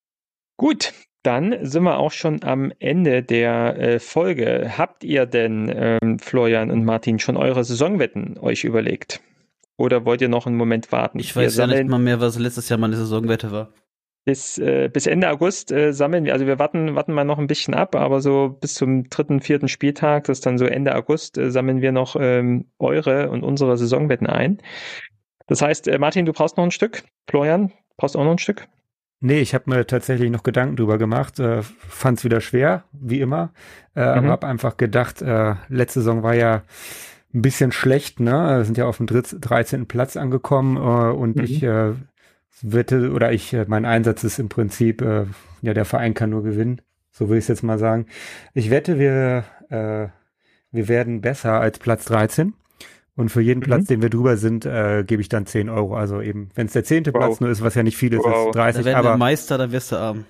Gut, dann sind wir auch schon am Ende der Folge. Habt ihr denn, Florian und Martin, schon eure Saisonwetten euch überlegt? Oder wollt ihr noch einen Moment warten? Ich weiß ja nicht mal mehr, was letztes Jahr meine Saisonwette war. Bis Ende August sammeln wir, also wir warten mal noch ein bisschen ab, aber so bis zum 3., 4. Spieltag, das ist dann so Ende August, sammeln wir noch eure und unsere Saisonwetten ein. Das heißt, Martin, du brauchst noch ein Stück. Florian, brauchst du auch noch ein Stück? Nee, ich habe mir tatsächlich noch Gedanken drüber gemacht, fand es wieder schwer, wie immer, aber habe einfach gedacht, letzte Saison war ja ein bisschen schlecht, ne? Wir sind ja auf dem 13. Platz angekommen und ich wette, oder mein Einsatz ist im Prinzip, der Verein kann nur gewinnen, so will ich es jetzt mal sagen. Ich wette, wir werden besser als Platz 13 und für jeden Platz, den wir drüber sind, gebe ich dann 10 Euro. Also eben, wenn es der 10. Platz nur ist, was ja nicht viel ist, ist 30, wenn aber Meister, dann wirst du arm.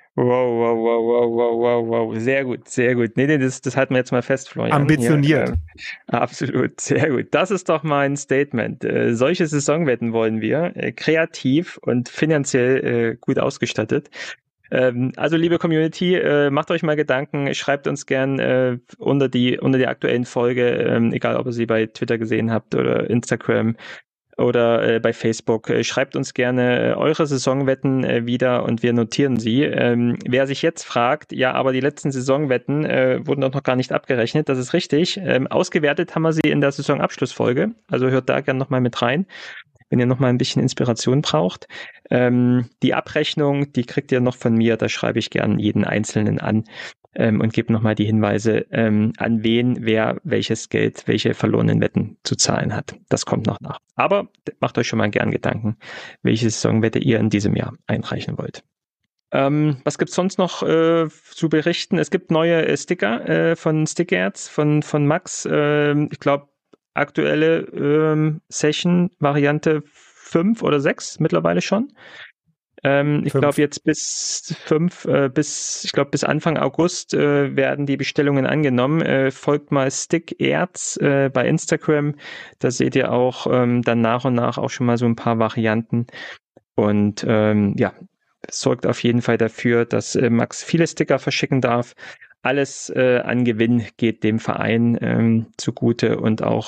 Wow. Sehr gut. Nee, das halten wir jetzt mal fest, Florian. Ambitioniert. Absolut, sehr gut. Das ist doch mal ein Statement. Solche Saisonwetten wollen wir. Kreativ und finanziell gut ausgestattet. Also, liebe Community, macht euch mal Gedanken, schreibt uns gern unter die aktuellen Folge, egal ob ihr sie bei Twitter gesehen habt oder Instagram oder bei Facebook. Schreibt uns gerne eure Saisonwetten wieder und wir notieren sie. Wer sich jetzt fragt, ja, aber die letzten Saisonwetten wurden doch noch gar nicht abgerechnet, das ist richtig. Ausgewertet haben wir sie in der Saisonabschlussfolge, also hört da gerne nochmal mit rein, wenn ihr nochmal ein bisschen Inspiration braucht. Die Abrechnung, die kriegt ihr noch von mir, da schreibe ich gern jeden Einzelnen an. Und gebe nochmal die Hinweise, an wen, wer welches Geld, welche verlorenen Wetten zu zahlen hat. Das kommt noch nach. Aber macht euch schon mal gern Gedanken, welche Saisonwette ihr in diesem Jahr einreichen wollt. Was gibt's sonst noch zu berichten? Es gibt neue Sticker von Stickerz von Max. Ich glaube, aktuelle Session-Variante 5 oder 6 mittlerweile schon. Ich glaube jetzt bis Anfang August werden die Bestellungen angenommen. Folgt mal Stickerz bei Instagram. Da seht ihr auch dann nach und nach auch schon mal so ein paar Varianten. Und sorgt auf jeden Fall dafür, dass Max viele Sticker verschicken darf. Alles an Gewinn geht dem Verein zugute und auch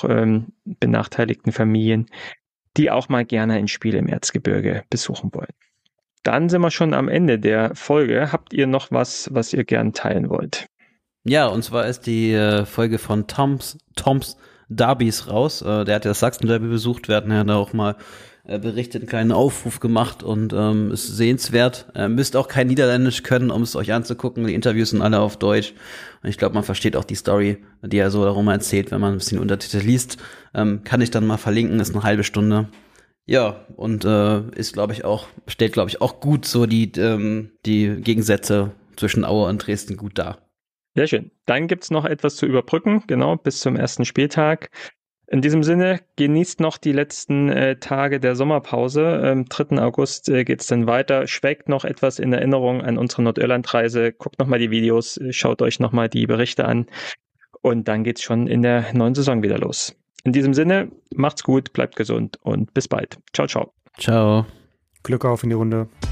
benachteiligten Familien, die auch mal gerne ein Spiel im Erzgebirge besuchen wollen. dann sind wir schon am Ende der Folge. Habt ihr noch was ihr gern teilen wollt? Ja, und zwar ist die Folge von Toms Derbys raus. Der hat ja das Sachsen-Derby besucht. Wir hatten ja da auch mal berichtet, einen kleinen Aufruf gemacht und ist sehenswert. Müsst auch kein Niederländisch können, um es euch anzugucken. Die Interviews sind alle auf Deutsch. Und ich glaube, man versteht auch die Story, die er so darum erzählt, wenn man ein bisschen Untertitel liest. Kann ich dann mal verlinken, ist eine halbe Stunde. Ja, und ist, stellt, glaube ich, auch gut so die Gegensätze zwischen Aue und Dresden gut dar. Sehr schön. Dann gibt's noch etwas zu überbrücken, genau, bis zum ersten Spieltag. In diesem Sinne, genießt noch die letzten Tage der Sommerpause. Am 3. August geht's dann weiter. Schwelgt noch etwas in Erinnerung an unsere Nordirland-Reise. Guckt nochmal die Videos, schaut euch nochmal die Berichte an. Und dann geht's schon in der neuen Saison wieder los. In diesem Sinne, macht's gut, bleibt gesund und bis bald. Ciao, ciao. Ciao. Glück auf in die Runde.